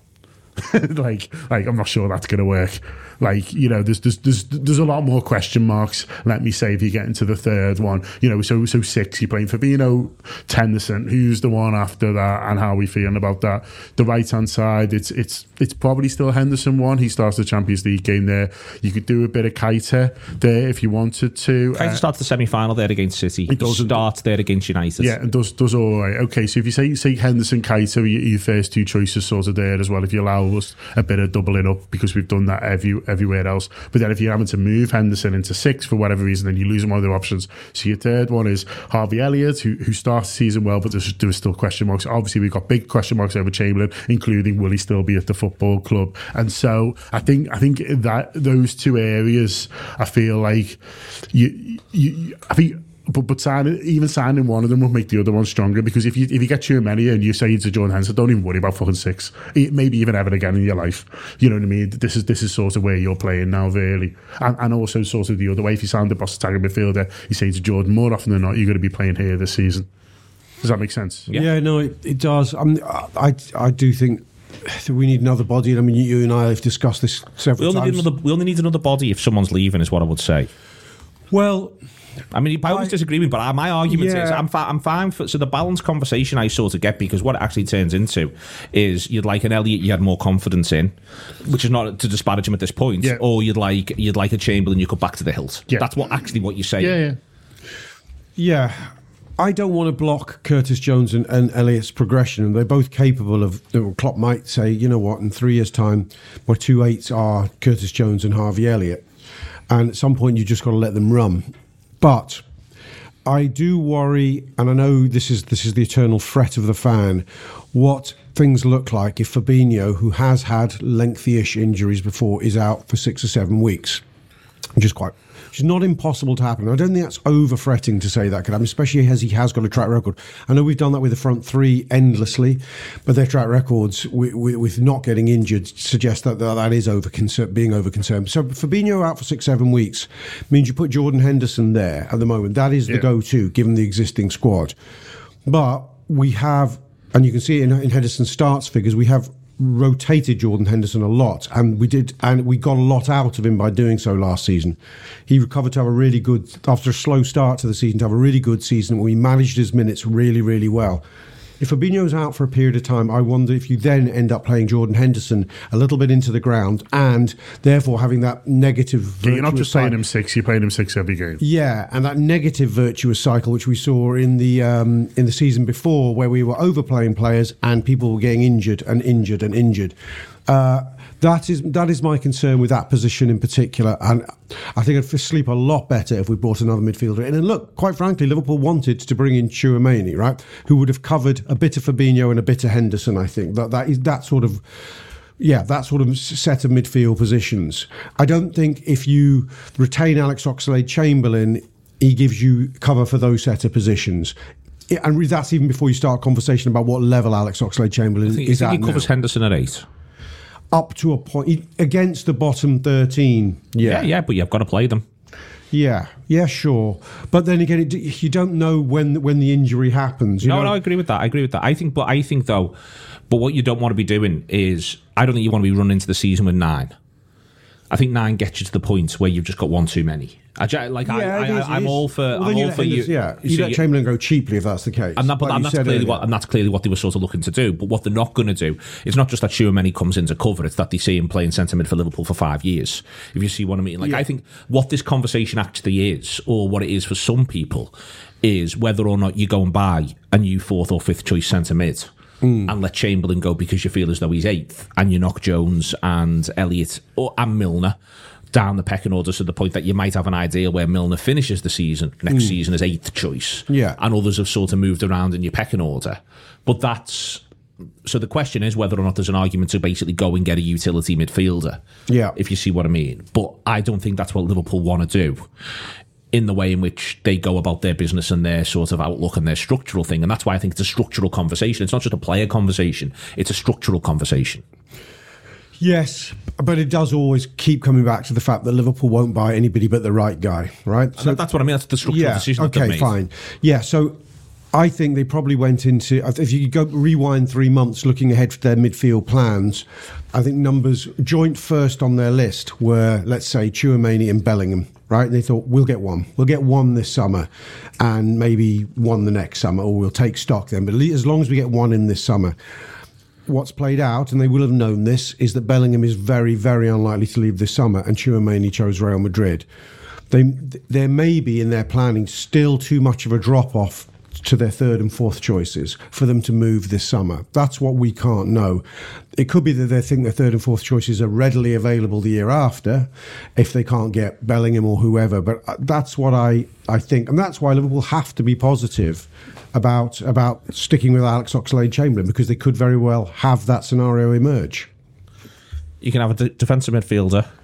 like, like I'm not sure that's going to work. Like, you know, there's, there's there's there's a lot more question marks. Let me say, if you get into the third one, you know, so so six, you're playing Fabinho, Henderson. Who's the one after that, and how are we feeling about that? The right hand side, it's it's it's probably still Henderson one. He starts the Champions League game there. You could do a bit of Keita there if you wanted to. Keita uh, starts the semi final there against City. He does start there against United. Yeah, and does does all right. Okay, so if you say say Henderson, Keita, your, your first two choices sort of there as well. If you allow us a bit of doubling up, because we've done that every. everywhere else. But then if you're having to move Henderson into six for whatever reason, then you lose one of their options. So your third one is Harvey Elliott, who, who starts the season well, but there's, there's still question marks. Obviously, we've got big question marks over Chamberlain, including will he still be at the football club? And so I think I think that those two areas, I feel like you, you I think But but signing, even signing one of them will make the other one stronger, because if you if you get Tchouaméni and you say to Jordan Henderson, don't even worry about fucking six, maybe even ever again in your life. You know what I mean? This is this is sort of where you're playing now, really. And, and also sort of the other way, if you sign the boss attacking midfielder, you say to Jordan, more often than not, you're going to be playing here this season. Does that make sense? Yeah, yeah no, it, it does. I, mean, I I do think we need another body. I mean, you and I have discussed this several we only times. Need another, we only need another body if someone's leaving, is what I would say. Well, I mean, I always disagree with me, but my argument yeah. is I'm, fi- I'm fine for so the balanced conversation I sort of get, because what it actually turns into is you'd like an Elliott you had more confidence in, which is not to disparage him at this point, yeah. or you'd like you'd like a Chamberlain you cut back to the hilt. Yeah. That's what actually what you're saying. Yeah, yeah. Yeah. I don't want to block Curtis Jones and, and Elliott's progression, and they're both capable of. Klopp might say, you know what, in three years' time, my two eights are Curtis Jones and Harvey Elliott, and at some point you just got to let them run. But I do worry, and I know this is this is the eternal fret of the fan, what things look like if Fabinho, who has had lengthy-ish injuries before, is out for six or seven weeks, which is quite. Which is not impossible to happen. I don't think that's over-fretting to say that could happen, especially as he has got a track record. I know we've done that with the front three endlessly, but their track records with, with, with not getting injured suggest that that, that is over being over-concerned. So Fabinho out for six, seven weeks means you put Jordan Henderson there at the moment. That is the yeah. go-to, given the existing squad. But we have, and you can see it in, in Henderson's starts figures, we have rotated Jordan Henderson a lot, and we did, and we got a lot out of him by doing so last season. He recovered to have a really good, after a slow start to the season, to have a really good season where he managed his minutes really, really well. If Fabinho's out for a period of time, I wonder if you then end up playing Jordan Henderson a little bit into the ground, and therefore having that negative. Yeah, you're not just playing cycle. him six; you're playing him six every game. Yeah, and that negative virtuous cycle, which we saw in the um, in the season before, where we were overplaying players and people were getting injured and injured and injured. Uh, that is that is my concern with that position in particular, and I think I'd sleep a lot better if we brought another midfielder in. And look, quite frankly, Liverpool wanted to bring in Tchouaméni, right, who would have covered a bit of Fabinho and a bit of Henderson. I think that that is that sort of. Yeah, that sort of set of midfield positions. I don't think if you retain Alex Oxlade-Chamberlain, he gives you cover for those set of positions. And that's even before you start a conversation about what level Alex Oxlade-Chamberlain I think, is I think at he covers now. Henderson at eight. Up to a point. He, against the bottom thirteen. Yeah. Yeah, yeah, but you've got to play them. Yeah, yeah, sure. But then again, it, you don't know when when the injury happens. You no, know? no, I agree with that. I agree with that. I think, but I think though, but what you don't want to be doing is, I don't think you want to be running into the season with nine. I think nine gets you to the point where you've just got one too many. I, like Yeah, I, I, it is, I, I'm it is. all for. Well, I'm then you all let for you. Henderson- Yeah, you so let you- Chamberlain go cheaply if that's the case. And, that, but, Like and you that's said clearly earlier. what, and that's clearly what they were sort of looking to do. But what they're not going to do is not just that Tchouaméni comes in to cover; it's that they see him playing centre mid for Liverpool for five years. If you see what I mean, like Yeah. I think what this conversation actually is, or what it is for some people, is whether or not you go and buy a new fourth or fifth choice centre mid. Mm. And let Chamberlain go because you feel as though he's eighth, and you knock Jones and Elliott or and Milner down the pecking order to the point that you might have an idea where Milner finishes the season next mm. season as eighth choice, yeah, and others have sort of moved around in your pecking order. But that's so the question is whether or not there's an argument to basically go and get a utility midfielder, yeah, if you see what I mean. But I don't think that's what Liverpool want to do, in the way in which they go about their business and their sort of outlook and their structural thing. And that's why I think it's a structural conversation. It's not just a player conversation, it's a structural conversation. Yes, but it does always keep coming back to the fact that Liverpool won't buy anybody but the right guy, right? So that, that's what I mean. That's the structural yeah, decision. Okay, that fine. Yeah, so I think they probably went into, if you go rewind three months looking ahead to their midfield plans, I think numbers joint first on their list were, let's say, Tchouaméni and Bellingham, right? And they thought, we'll get one. We'll get one this summer and maybe one the next summer, or we'll take stock then. But as long as we get one in this summer. What's played out, and they will have known this, is that Bellingham is very, very unlikely to leave this summer, and Tchouaméni chose Real Madrid. They, there may be in their planning still too much of a drop-off to their third and fourth choices for them to move this summer. That's what we can't know. It could be that they think their third and fourth choices are readily available the year after if they can't get Bellingham or whoever, but that's what I, I think, and that's why Liverpool have to be positive about about sticking with Alex Oxlade-Chamberlain, because they could very well have that scenario emerge. You can have a d- defensive midfielder,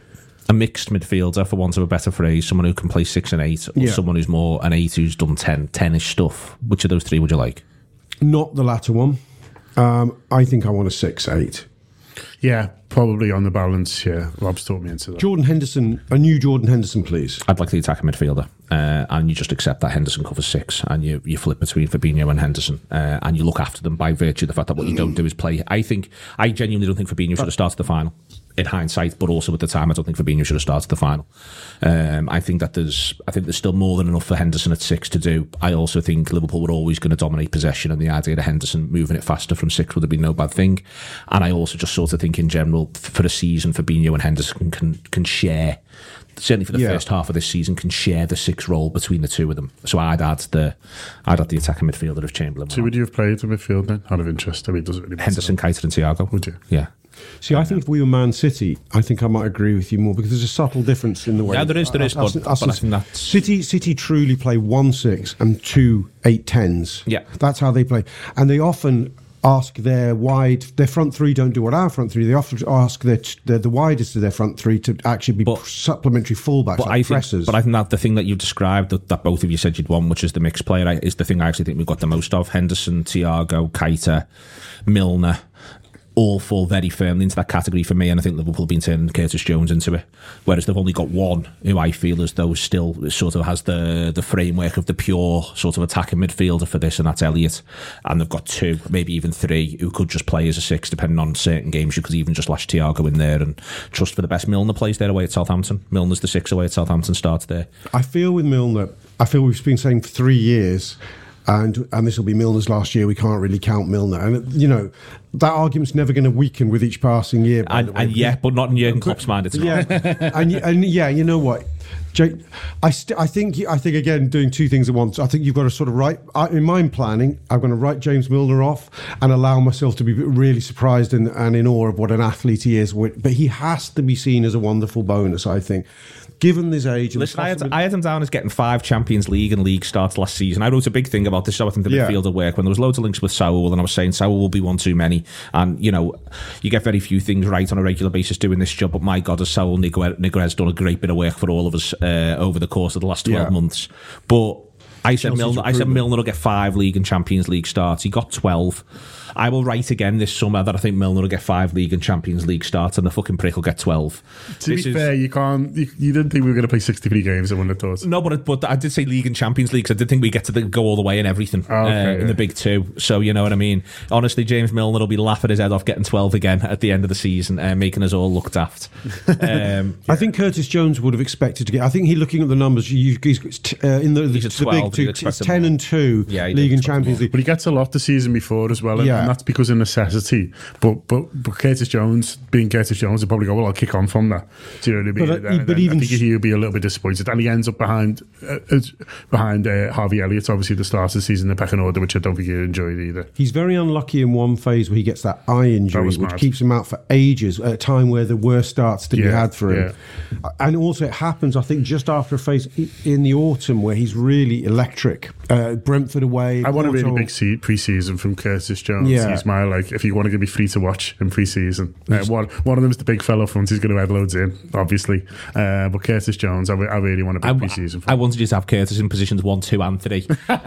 a mixed midfielder, for want of a better phrase, someone who can play six and eight, or Yeah. someone who's more an eight who's done ten, ten-ish stuff? Which of those three would you like? Not the latter one. Um, I think I want a six eight. Yeah, probably on the balance. Yeah, Rob's taught me into that. Jordan Henderson, a new Jordan Henderson, please. I'd like the attacking midfielder, uh, and you just accept that Henderson covers six, and you, you flip between Fabinho and Henderson, uh, and you look after them by virtue of the fact that what you don't do is play. I think I genuinely don't think Fabinho should have started the final. In hindsight, but also at the time, I don't think Fabinho should have started the final. Um, I think that there's, I think there's still more than enough for Henderson at six to do. I also think Liverpool were always going to dominate possession, and the idea of Henderson moving it faster from six would have been no bad thing. And I also just sort of think, in general, for a season, Fabinho and Henderson can can share. Certainly for the Yeah. first half of this season, can share the six role between the two of them. So I'd add the, I'd add the attacking midfielder if Chamberlain. So would you have played in midfield then? Out of interest, I mean, does it really matter? Henderson, Keita, and Thiago. Would you? Yeah. See, I think if we were Man City, I think I might agree with you more because there's a subtle difference in the way. Yeah, there is, there is, Us- but- us- but I think that's- City, City truly play one six and two eight tens. Yeah. That's how they play, and they often ask their wide, their front three don't do what our front three. They often ask their, their the widest of their front three to actually be But- supplementary fullbacks, But like I think, pressers. but I think that the thing that you've described that, that both of you said you'd want, which is the mixed player, is the thing I actually think we've got the most of. Henderson, Thiago, Keita, Milner, all fall very firmly into that category for me, and I think Liverpool have been turning Curtis Jones into it, whereas they've only got one who I feel as though still sort of has the the framework of the pure sort of attacking midfielder for this, and that's Elliott. And they've got two, maybe even three, who could just play as a six depending on certain games. You could even just lash Thiago in there and trust for the best. Milner plays there away at Southampton. Milner's the six away at Southampton, starts there. I feel with Milner, I feel we've been saying for three years, and and this will be Milner's last year. We can't really count Milner, and you know that argument's never going to weaken with each passing year. by And, the way. and yeah, but not in Jurgen Klopp's mind. It's not. Yeah, and y- and yeah, you know what, Jake, I st- I think I think again doing two things at once. I think you've got to sort of write I, in mind planning. I'm going to write James Milner off and allow myself to be really surprised and, and in awe of what an athlete he is. But he has to be seen as a wonderful bonus, I think, given his age. And Listen, I had, possibly- I had him down as getting five Champions League and league starts last season. I wrote a big thing about this, how I think the Yeah. midfielder work, when there was loads of links with Saul, and I was saying Saul will be one too many. And, you know, you get very few things right on a regular basis doing this job, but my God, has Saul Niguez done a great bit of work for all of us uh, over the course of the last twelve Yeah. months. But I said, Chelsea's Milner, I said improvement. Milner will get five league and Champions League starts. He got twelve. I will write again this summer that I think Milner will get five league and Champions League starts, and the fucking prick will get twelve. To This be is- fair, you can't. You, you didn't think we were going to play sixty-three games. I wouldn't have thought. No, but but I did say League and Champions League, 'cause I did think we get to the, go all the way in everything Oh, okay, uh, in yeah. the big two. So you know what I mean. Honestly, James Milner will be laughing his head off getting twelve again at the end of the season, uh, making us all look daft. Um, I think Curtis Jones would have expected to get. I think he looking at the numbers. You, he's t- uh, in the, the, He's at the twelve, big two. you'd It's expect him ten more. and two. Yeah, he League did and expect Champions more. League. But he gets a lot the season before as well, and, Yeah. and that's because of necessity. But but but Curtis Jones, being Curtis Jones, will probably go, well, I'll kick on from that. Do you know what I mean? But, uh, And but then even I think s- he'll be a little bit disappointed, and he ends up behind uh, uh, behind uh, Harvey Elliott, obviously the start of the season, the pecking order, which I don't think he enjoyed either. He's very unlucky in one phase where he gets that eye injury, was which mad. keeps him out for ages at a time where the worst starts to be Yeah, had for him. And also, it happens, I think, just after a phase i- in the autumn where he's really electric. Uh, Brentford away. I want a really Porto. big se- pre-season from Curtis Jones. Yeah. He's my, like, if you want to give me free to watch in pre-season. Uh, one, one of them is the big fellow front. He's going to add loads in, obviously. Uh, but Curtis Jones, I, re- I really want a big I, pre-season from. I wanted you to have Curtis in positions one, two, and three.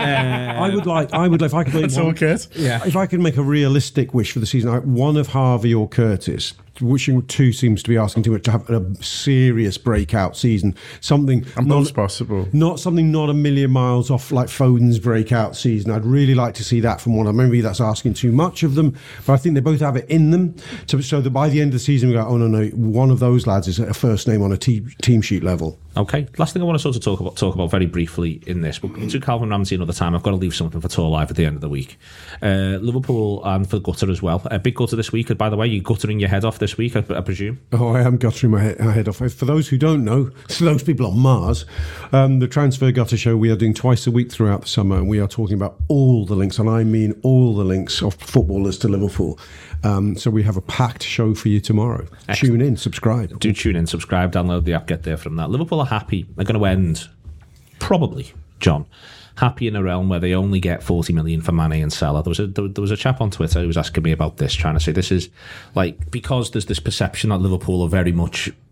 I would like. I would like if I could make That's one, all, Kurt. Yeah. If I could make a realistic wish for the season, I- one of Harvey or Curtis. Wishing two seems to be asking too much, to have a serious breakout season. Something And not- both's possible. Not something not a million miles off like Foden's breakout season. I'd really like to see that from one of them. Maybe that's asking too much of them, but I think they both have it in them. So, so that by the end of the season, we go, oh no, no, one of those lads is a first name on a te- team sheet level. Okay, last thing I want to sort of talk about talk about very briefly in this. We'll do Calvin Ramsey another time. I've got to leave something for Tour Live at the end of the week. Uh, Liverpool and for Gutter as well. A big gutter this week. By the way, you're guttering your head off this week, I, I presume. Oh, I am guttering my head, my head off. For those who don't know, so those people on Mars, um, the Transfer Gutter Show we are doing twice a week throughout the summer, and we are talking about all the links, and I mean all the links of footballers to Liverpool. Um, so we have a packed show for you tomorrow. Excellent. Tune in, subscribe. Do tune in, subscribe, download the app, get there from that. Liverpool are happy. They're going to end, probably, John, happy in a realm where they only get forty million for Mane and Salah. There was a there, there was a chap on Twitter who was asking me about this, trying to say this is like, because there's this perception that Liverpool are very much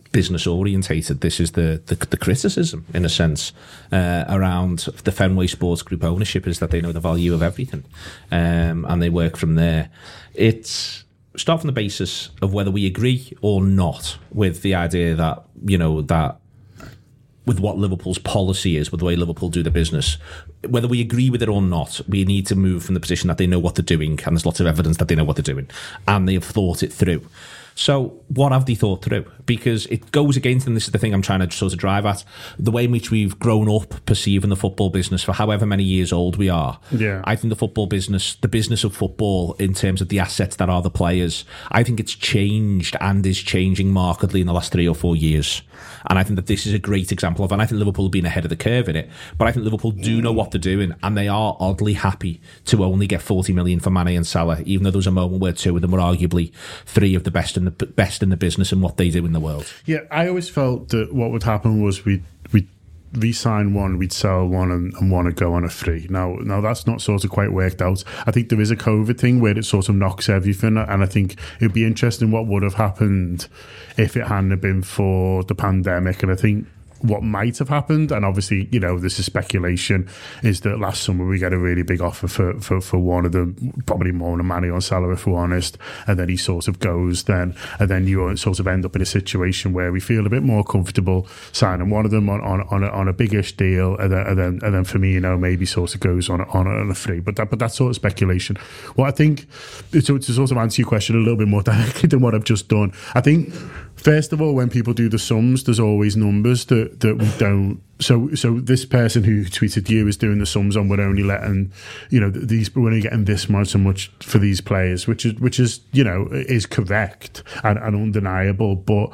business orientated. This is the, the the criticism, in a sense, uh, around the Fenway Sports Group ownership, is that they know the value of everything, um, and they work from there. It's start from the basis of whether we agree or not with the idea that, you know, that with what Liverpool's policy is, with the way Liverpool do the business, whether we agree with it or not, we need to move from the position that they know what they're doing, and there's lots of evidence that they know what they're doing, and they have thought it through. So what have they thought through? Because it goes against, and this is the thing I'm trying to sort of drive at, the way in which we've grown up perceiving the football business for however many years old we are. Yeah. I think the football business, the business of football in terms of the assets that are the players, I think it's changed and is changing markedly in the last three or four years. And I think that this is a great example of, and I think Liverpool have been ahead of the curve in it, but I think Liverpool do know what they're doing, and they are oddly happy to only get forty million for Mane and Salah, even though there was a moment where two of them were arguably three of the best in the best in the business and what they do in the world. Yeah, I always felt that what would happen was we'd, we'd re-sign one, we'd sell one, and, and one would go on a free. Now, now that's not sort of quite worked out. I think there is a COVID thing where it sort of knocks everything, and I think it'd be interesting what would have happened if it hadn't been for the pandemic. And I think what might have happened, and obviously, you know, this is speculation, is that last summer we get a really big offer for, for, for one of them, probably more than Mane or Salah, if we're honest, and then he sort of goes then, and then you sort of end up in a situation where we feel a bit more comfortable signing one of them on on, on, a, on a biggish deal, and then, and then and then Firmino maybe sort of goes on a, on, a, on a free, but that but that's sort of speculation. What I think, to, to sort of answer your question a little bit more directly than what I've just done, I think, first of all, when people do the sums, there's always numbers that, that we don't. So, so this person who tweeted you is doing the sums on, we're only letting, you know, these, we're only getting this much and much for these players, which is, which is, you know, is correct and, and undeniable. But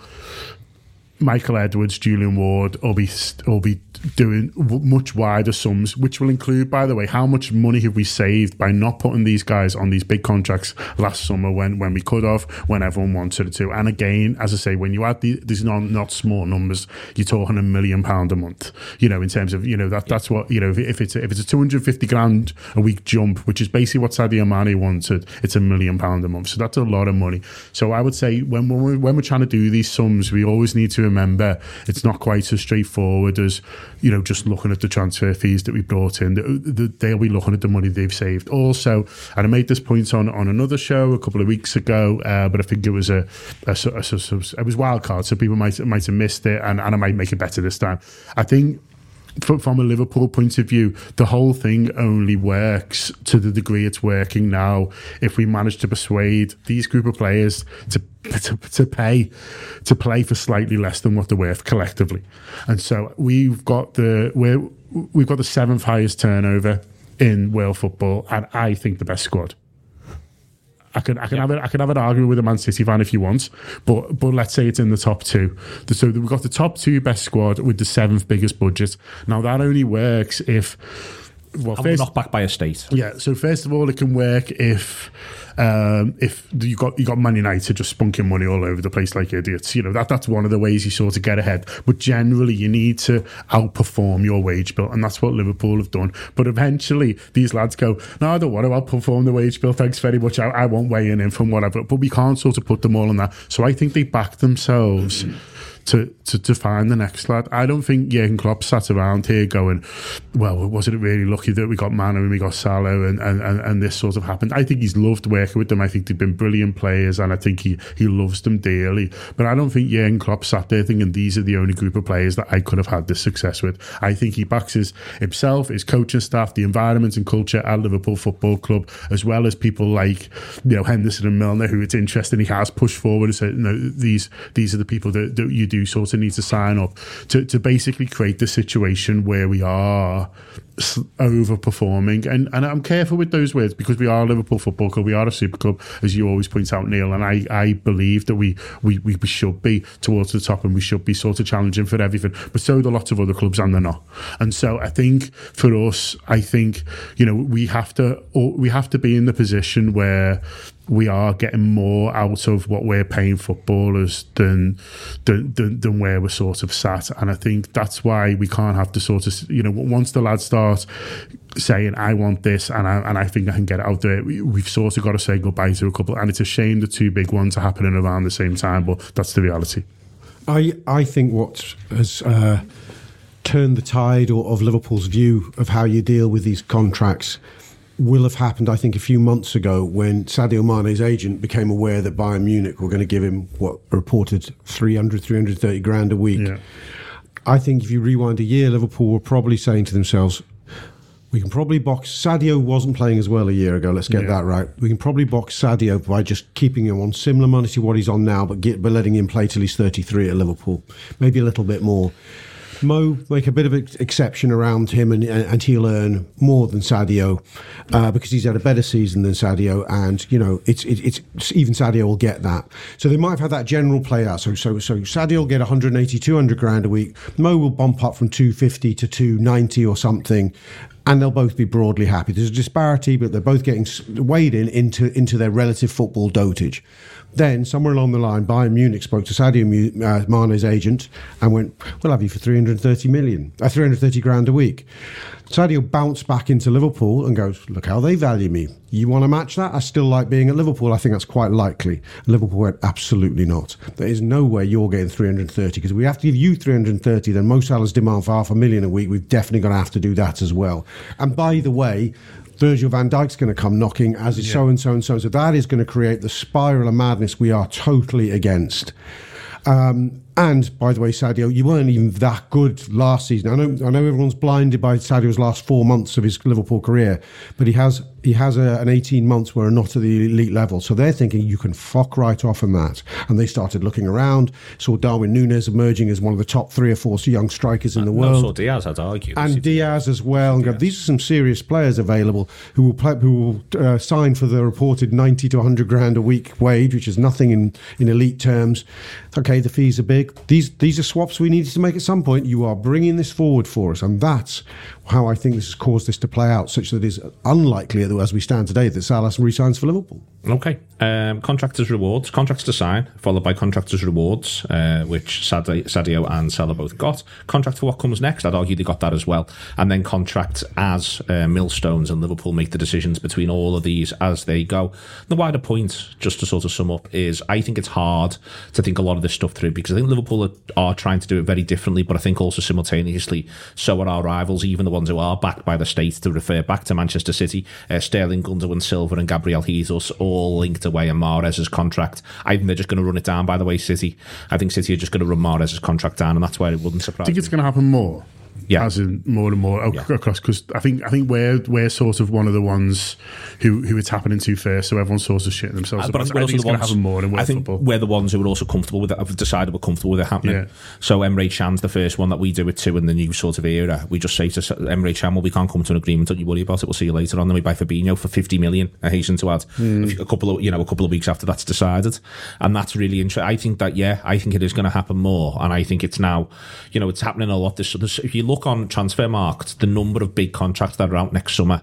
Michael Edwards, Julian Ward will be will be doing much wider sums, which will include, by the way, how much money have we saved by not putting these guys on these big contracts last summer when, when we could have, when everyone wanted to. And again, as I say, when you add the, these not not small numbers, you're talking a million pound a month. You know, in terms of, you know, that that's what, you know, if, if it's a, if it's a two hundred fifty grand a week jump, which is basically what Sadio Mane wanted, it's a million pound a month. So that's a lot of money. So I would say when when we're, when we're trying to do these sums, we always need to remember it's not quite as straightforward as, you know, just looking at the transfer fees that we brought in. They'll be looking at the money they've saved also. And I made this point on, on another show a couple of weeks ago, uh, but I think it was a, a, a, a it was wild card, so people might might have missed it, and, and I might make it better this time. I think from a Liverpool point of view, the whole thing only works to the degree it's working now if we manage to persuade these group of players to to, to pay to play for slightly less than what they're worth collectively. And so we've got the we're, we've got the seventh highest turnover in world football, and I think the best squad. I can I can yeah. have it I can have an argument with a Man City fan if you want, but but let's say it's in the top two. So we've got the top two best squad with the seventh biggest budget. Now that only works if well, and first, we're not backed by a state. Yeah. So first of all, it can work if um, if you got you got Man United just spunking money all over the place like idiots. You know, that that's one of the ways you sort of get ahead. But generally, you need to outperform your wage bill, and that's what Liverpool have done. But eventually, these lads go, no, I don't want to outperform the wage bill. Thanks very much. I, I won't weigh in from whatever. But we can't sort of put them all on that. So I think they back themselves. Mm-hmm. To, to to find the next lad. I don't think Jurgen Klopp sat around here going, well, wasn't it really lucky that we got Mane and we got Salah and, and, and, and this sort of happened. I think he's loved working with them. I think they've been brilliant players, and I think he, he loves them dearly. But I don't think Jurgen Klopp sat there thinking these are the only group of players that I could have had this success with. I think he backs his, himself, his coaching staff, the environment and culture at Liverpool Football Club, as well as people like, you know, Henderson and Milner, who it's interesting he has pushed forward and said, no, these these are the people that, that you do sort of need to sign up to, to basically create the situation where we are overperforming. And and I'm careful with those words because we are a Liverpool Football Club, we are a super club, as you always point out, Neil, and I, I believe that we, we, we should be towards the top and we should be sort of challenging for everything, but so do lots of other clubs, and they're not. And so I think for us, I think, you know, we have to we have to be in the position where we are getting more out of what we're paying footballers than, than than than where we're sort of sat. And I think that's why we can't have to sort of, you know, once the lads start saying, I want this and I, and I think I can get it out there, we, we've sort of got to say goodbye to a couple. And it's a shame the two big ones are happening around the same time, but that's the reality. I, I think what has uh, turned the tide or, of Liverpool's view of how you deal with these contracts will have happened, I think, a few months ago when Sadio Mane's agent became aware that Bayern Munich were going to give him what reported three hundred, three hundred thirty grand a week. Yeah. I think if you rewind a year, Liverpool were probably saying to themselves, we can probably box... Sadio wasn't playing as well a year ago, let's get yeah. that right. We can probably box Sadio by just keeping him on similar money to what he's on now, but, get, but letting him play till he's thirty-three at Liverpool. Maybe a little bit more. Mo, make a bit of an exception around him, and, and he'll earn more than Sadio uh, because he's had a better season than Sadio, and you know it's it, it's even Sadio will get that. So they might have had that general play out. So so so Sadio will get one hundred eighty, two hundred grand a week. Mo will bump up from two fifty to two ninety or something, and they'll both be broadly happy. There's a disparity, but they're both getting weighed in into into their relative football dotage. Then, somewhere along the line, Bayern Munich spoke to Sadio uh, Mane's agent and went, we'll have you for three hundred thirty million, uh, three hundred thirty grand a week. Sadio bounced back into Liverpool and goes, look how they value me. You want to match that? I still like being at Liverpool. I think that's quite likely. And Liverpool went, absolutely not. There is no way you're getting three hundred thirty, because we have to give you three hundred thirty, then Mo Salah's demand for half a million a week, we've definitely going to have to do that as well. And by the way, Virgil van Dijk's going to come knocking, as is yeah. so and so and so. So that is going to create the spiral of madness we are totally against. Um, and by the way, Sadio, you weren't even that good last season. I know, I know everyone's blinded by Sadio's last four months of his Liverpool career, but he has he has a, an eighteen months where are not at the elite level. So they're thinking you can fuck right off on that. And they started looking around, saw Darwin Núñez emerging as one of the top three or four young strikers in the world. No, saw Diaz, I'd argue. And Diaz as well. And go, these are some serious players available who will play, who will uh, sign for the reported ninety to one hundred grand a week wage, which is nothing in, in elite terms. Okay, the fees are big. These these are swaps we needed to make at some point. You are bringing this forward for us, and that's how I think this has caused this to play out, such that it is unlikely, as we stand today, that Salah re-signs for Liverpool. Okay. Um, contractors' rewards. Contracts to sign, followed by contractors' rewards, uh, which Sadio, Sadio and Salah both got. Contract for what comes next, I'd argue they got that as well. And then contract as uh, millstones, and Liverpool make the decisions between all of these as they go. The wider point, just to sort of sum up, is I think it's hard to think a lot of this stuff through, because I think Liverpool are, are trying to do it very differently, but I think also simultaneously so are our rivals, even the ones who are backed by the state, to refer back to Manchester City. uh, Sterling, Gundogan, Silva and Gabriel Jesus all linked away in Mahrez's contract. I think they're just going to run it down, by the way, City. I think City are just going to run Mahrez's contract down, and that's why it wouldn't surprise me. I think it's going to happen more. Yeah, as in more and more yeah. across, because I think I think we're we're sort of one of the ones who, who it's happening to first, so everyone's sort of shitting themselves. Uh, but I think, I think it's going to happen more in world I think football. We're the ones who are also comfortable with it, have decided we're comfortable with it happening. Yeah. So Emre Can's the first one that we do it to in the new sort of era. We just say to Emre Can, well, we can't come to an agreement, don't you worry about it, we'll see you later on. Then we buy Fabinho for fifty million, I hasten to add, mm. a couple of you know a couple of weeks after that's decided. And that's really interesting. I think that yeah I think it is going to happen more, and I think it's now, you know, it's happening a lot. This, this if you look on transfer marked, the number of big contracts that are out next summer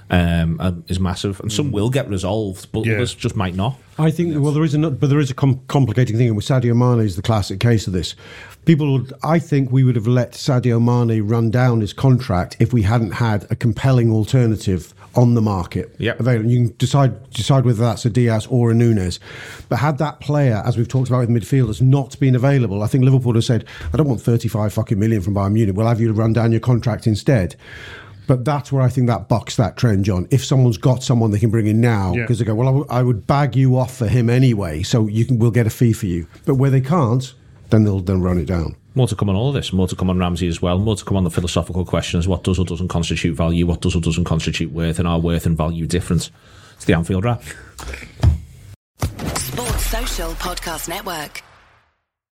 um, um, is massive, and some will get resolved, but yeah. others just might not. I think, well, there is a but there is a com- complicating thing, and with Sadio Mane is the classic case of this. People would, I think, we would have let Sadio Mane run down his contract if we hadn't had a compelling alternative on the market yep. available. You can decide decide whether that's a Diaz or a Núñez. But had that player, as we've talked about with midfielders, not been available, I think Liverpool would have said, I don't want thirty-five fucking million from Bayern Munich. We'll have you run down your contract instead. But that's where I think that bucks that trend, John. If someone's got someone they can bring in now, because yeah. they go, well, I, w- I would bag you off for him anyway, so you can we'll get a fee for you. But where they can't, then they'll then run it down. More to come on all of this. More to come on Ramsey as well. More to come on the philosophical questions. What does or doesn't constitute value? What does or doesn't constitute worth? And are worth and value different? It's the Anfield Wrap. Sports Social Podcast Network.